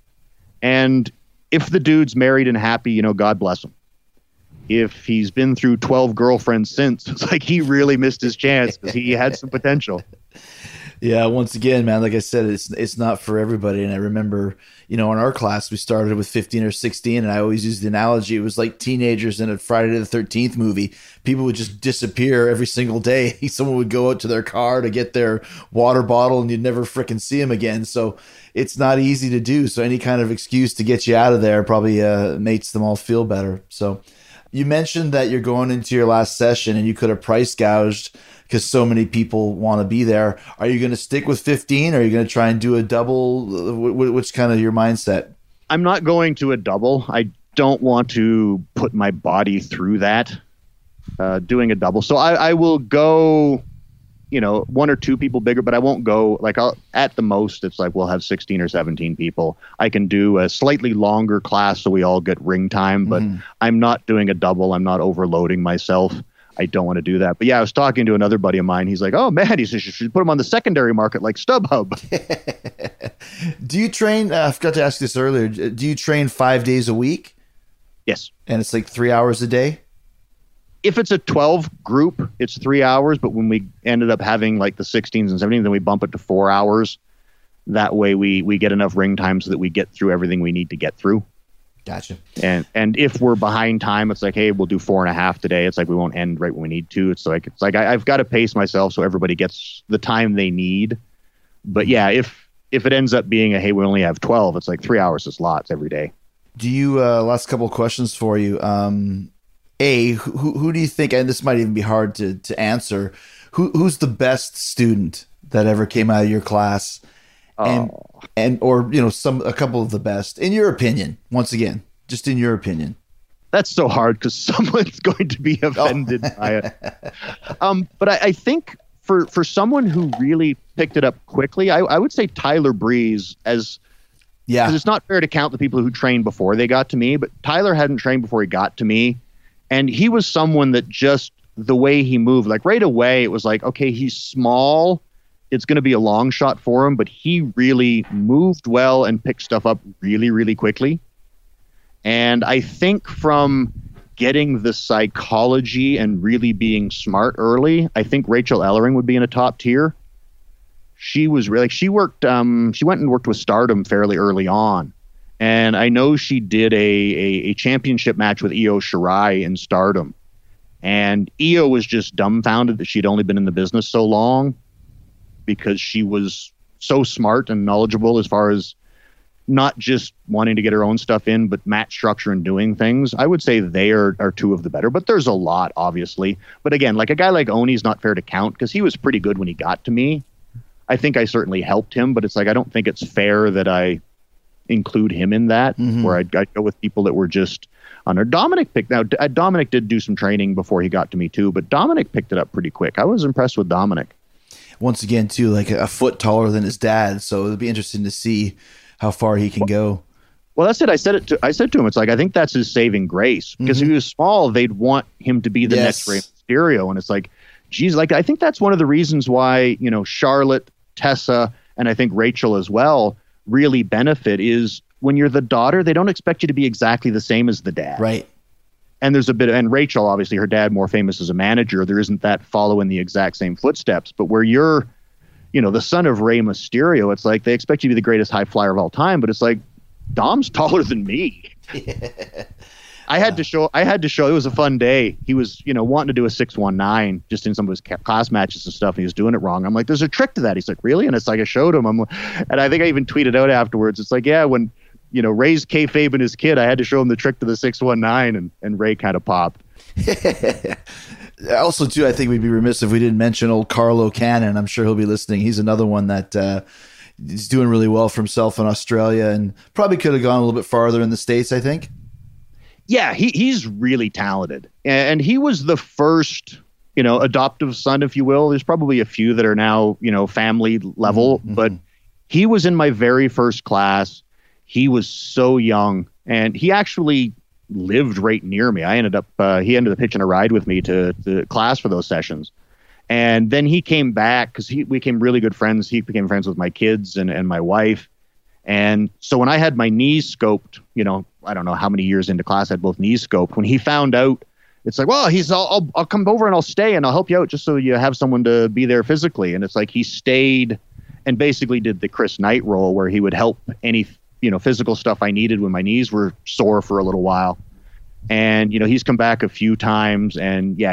And if the dude's married and happy, God bless him. If he's been through 12 girlfriends since, it's like he really missed his chance because he had some potential. Yeah, once again, man, like I said, it's not for everybody. And I remember, in our class, we started with 15 or 16, and I always use the analogy. It was like teenagers in a Friday the 13th movie. People would just disappear every single day. Someone would go out to their car to get their water bottle, and you'd never frickin' see them again. So it's not easy to do. So any kind of excuse to get you out of there probably makes them all feel better. So you mentioned that you're going into your last session, and you could have price gouged because so many people want to be there. Are you going to stick with 15? Or are you going to try and do a double? What's kind of your mindset? I'm not going to a double. I don't want to put my body through that, doing a double. So I will go, one or two people bigger, but I won't go at the most. It's like we'll have 16 or 17 people. I can do a slightly longer class so we all get ring time, but I'm not doing a double. I'm not overloading myself. I don't want to do that. But yeah, I was talking to another buddy of mine. He's like, oh man, he says you should put him on the secondary market like StubHub. Do you train? I forgot to ask this earlier. Do you train 5 days a week? Yes. And it's like 3 hours a day? If it's a 12 group, it's 3 hours. But when we ended up having like the 16s and 17s, then we bump it to 4 hours. That way we get enough ring time so that we get through everything we need to get through. Gotcha. And if we're behind time, it's like, hey, we'll do 4.5 today. It's like we won't end right when we need to. It's like I've got to pace myself so everybody gets the time they need. But yeah, if it ends up being hey, we only have 12, it's like 3 hours is lots every day. Do you last couple of questions for you? Who do you think, and this might even be hard to answer, who's the best student that ever came out of your class? Or a couple of the best, in your opinion, once again, just in your opinion. That's so hard because someone's going to be offended by it. But I think for someone who really picked it up quickly, I would say Tyler Breeze because it's not fair to count the people who trained before they got to me, but Tyler hadn't trained before he got to me. And he was someone that just the way he moved, like right away, it was like, okay, he's small. It's going to be a long shot for him, but he really moved well and picked stuff up really, really quickly. And I think from getting the psychology and really being smart early, I think Rachel Ellering would be in a top tier. she was really, she went and worked with Stardom fairly early on. And I know she did a championship match with Io Shirai in Stardom. And Io was just dumbfounded that she'd only been in the business so long, because she was so smart and knowledgeable as far as not just wanting to get her own stuff in, but match structure and doing things. I would say they are two of the better, but there's a lot, obviously. But again, like a guy like Oney's not fair to count, because he was pretty good when he got to me. I think I certainly helped him, but it's like, I don't think it's fair that I include him in that, where I'd go with people that were just under. Dominic picked, now Dominic did do some training before he got to me too, but Dominic picked it up pretty quick. I was impressed with Dominic. Once again, too, like a foot taller than his dad, so it'll be interesting to see how far he can go. Well, that's it. I said to him, it's like, I think that's his saving grace, because if he was small, they'd want him to be the next Rey Mysterio, and it's like, geez, like, I think that's one of the reasons why, you know, Charlotte, Tessa, and I think Rachel as well really benefit, is when you're the daughter, they don't expect you to be exactly the same as the dad. Right. And there's a bit, and Rachel, obviously, her dad more famous as a manager. There isn't that follow in the exact same footsteps. But where you're, you know, the son of Rey Mysterio, it's like they expect you to be the greatest high flyer of all time. But it's like, Dom's taller than me. I had to show. It was a fun day. He was, you know, wanting to do a 619 just in some of his class matches and stuff, and he was doing it wrong. I'm like, there's a trick to that. He's like, really? And it's like, I showed him. And I think I even tweeted out afterwards. It's like, yeah, when, you know, Ray's kayfabe and his kid, I had to show him the trick to the 619, and Ray kind of popped. Also, too, I think we'd be remiss if we didn't mention old Carlo Cannon. I'm sure he'll be listening. He's another one that is doing really well for himself in Australia, and probably could have gone a little bit farther in the States, I think. Yeah, he's really talented. And he was the first, you know, adoptive son, if you will. There's probably a few that are now, you know, family level, but he was in my very first class. He was so young, and he actually lived right near me. He ended up hitching a ride with me to class for those sessions. And then he came back because we became really good friends. He became friends with my kids and my wife. And so when I had my knees scoped, you know, I don't know how many years into class I had both knees scoped. When he found out, it's like, well, I'll come over and I'll stay and I'll help you out just so you have someone to be there physically. And it's like he stayed and basically did the Chris Knight role, where he would help any, you know, physical stuff I needed when my knees were sore for a little while. And, you know, he's come back a few times, and yeah,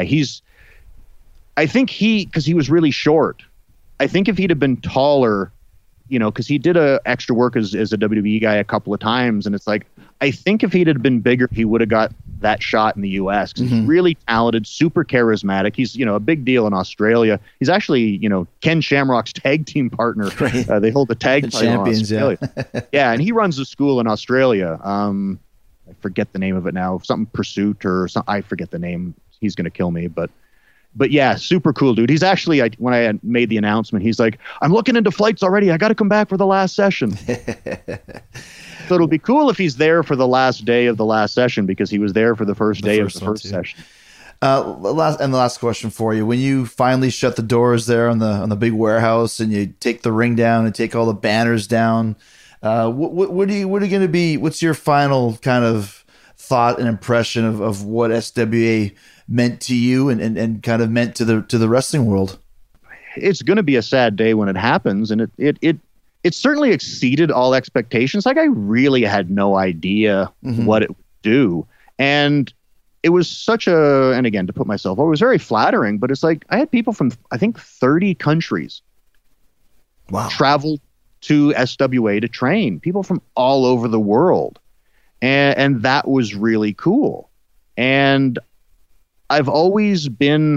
because he was really short. I think if he'd have been taller, you know, because he did extra work as a WWE guy a couple of times. And it's like, I think if he'd have been bigger, he would have got that shot in the U.S. Because he's really talented, super charismatic. He's, you know, a big deal in Australia. He's actually, you know, Ken Shamrock's tag team partner. Right. They hold the tag title champions, in Australia. Yeah, and he runs a school in Australia. I forget the name of it now. Something Pursuit or something. I forget the name. He's going to kill me, but yeah, super cool dude. He's actually, when I had made the announcement, he's like, I'm looking into flights already. I got to come back for the last session. So it'll be cool if he's there for the last day of the last session, because he was there for the first day of the first session. The last question for you: when you finally shut the doors there on the big warehouse, and you take the ring down and take all the banners down, what are you going to be? What's your final kind of thought and impression of what SWA meant to you and kind of meant to the wrestling world? It's going to be a sad day when it happens, and it certainly exceeded all expectations. Like, I really had no idea what it would do, and it was and again, to put myself over, it was very flattering. But it's like, I had people from, I think, 30 countries travel to SWA to train, people from all over the world, and that was really cool. And I've always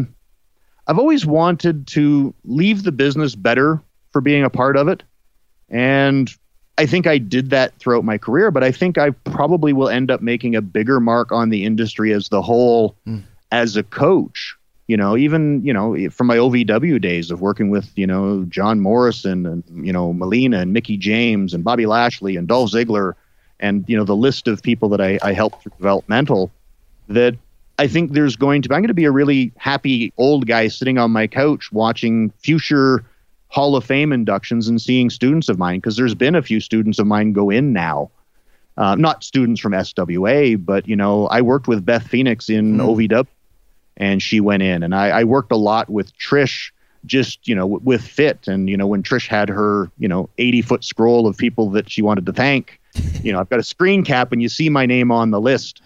wanted to leave the business better for being a part of it. And I think I did that throughout my career, but I think I probably will end up making a bigger mark on the industry as the whole as a coach. You know, even, you know, from my OVW days of working with, you know, John Morrison and, you know, Melina and Mickey James and Bobby Lashley and Dolph Ziggler, and, you know, the list of people that I helped through developmental, that I think I'm going to be a really happy old guy sitting on my couch watching future Hall of Fame inductions and seeing students of mine, because there's been a few students of mine go in now. Not students from SWA, but, you know, I worked with Beth Phoenix in OVW, and she went in. And I worked a lot with Trish just, with Fit. And, when Trish had her, 80-foot scroll of people that she wanted to thank, I've got a screen cap and you see my name on the list.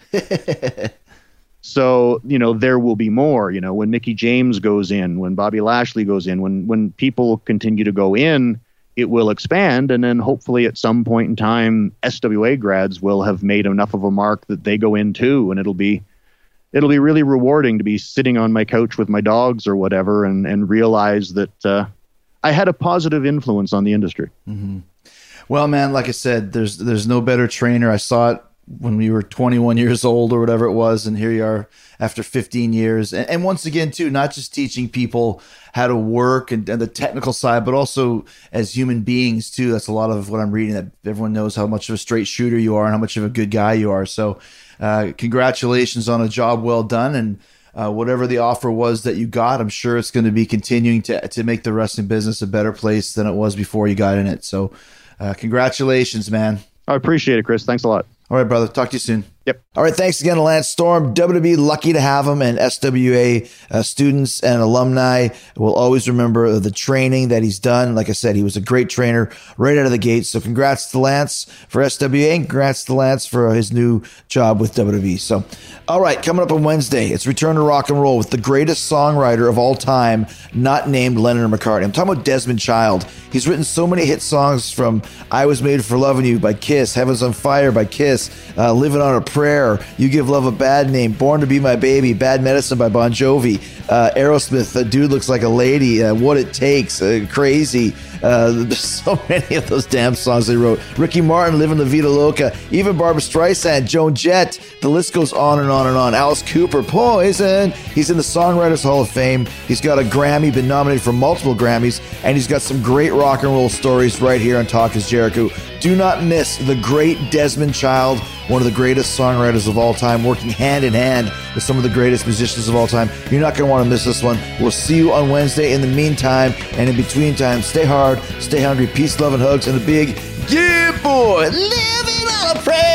So, there will be more, when Mickie James goes in, when Bobby Lashley goes in, when people continue to go in, it will expand. And then hopefully at some point in time, SWA grads will have made enough of a mark that they go in too. And it'll be really rewarding to be sitting on my couch with my dogs or whatever and realize that I had a positive influence on the industry. Mm-hmm. Well, man, like I said, there's no better trainer. I saw it when we were 21 years old or whatever it was, and here you are after 15 years. And once again, too, not just teaching people how to work and the technical side, but also as human beings, too. That's a lot of what I'm reading, that everyone knows how much of a straight shooter you are and how much of a good guy you are. So congratulations on a job well done. And whatever the offer was that you got, I'm sure it's going to be continuing to make the wrestling business a better place than it was before you got in it. So congratulations, man. I appreciate it, Chris. Thanks a lot. All right, brother. Talk to you soon. Yep. All right. Thanks again to Lance Storm. WWE, lucky to have him, and SWA students and alumni will always remember the training that he's done. Like I said, he was a great trainer right out of the gate. So congrats to Lance for SWA, and congrats to Lance for his new job with WWE. So, all right, coming up on Wednesday, it's Return to Rock and Roll with the greatest songwriter of all time, not named Lennon or McCartney. I'm talking about Desmond Child. He's written so many hit songs, from I Was Made for Loving You by Kiss, Heaven's on Fire by Kiss, Living on a Prayer, You Give Love a Bad Name, Born to Be My Baby, Bad Medicine by Bon Jovi, Aerosmith, Dude Looks Like a Lady, What It Takes, Crazy. There's so many of those damn songs they wrote. Ricky Martin, Living La Vida Loca, even Barbra Streisand, Joan Jett. The list goes on and on and on. Alice Cooper, Poison. He's in the Songwriters Hall of Fame. He's got a Grammy, been nominated for multiple Grammys, and he's got some great rock and roll stories right here on Talk is Jericho. Do not miss the great Desmond Child, one of the greatest songwriters of all time, working hand in hand with some of the greatest musicians of all time. You're not going to want to miss this one. We'll see you on Wednesday. In the meantime, and in between time, stay hard, stay hungry, peace, love, and hugs, and a big, yeah, boy, living on a prayer.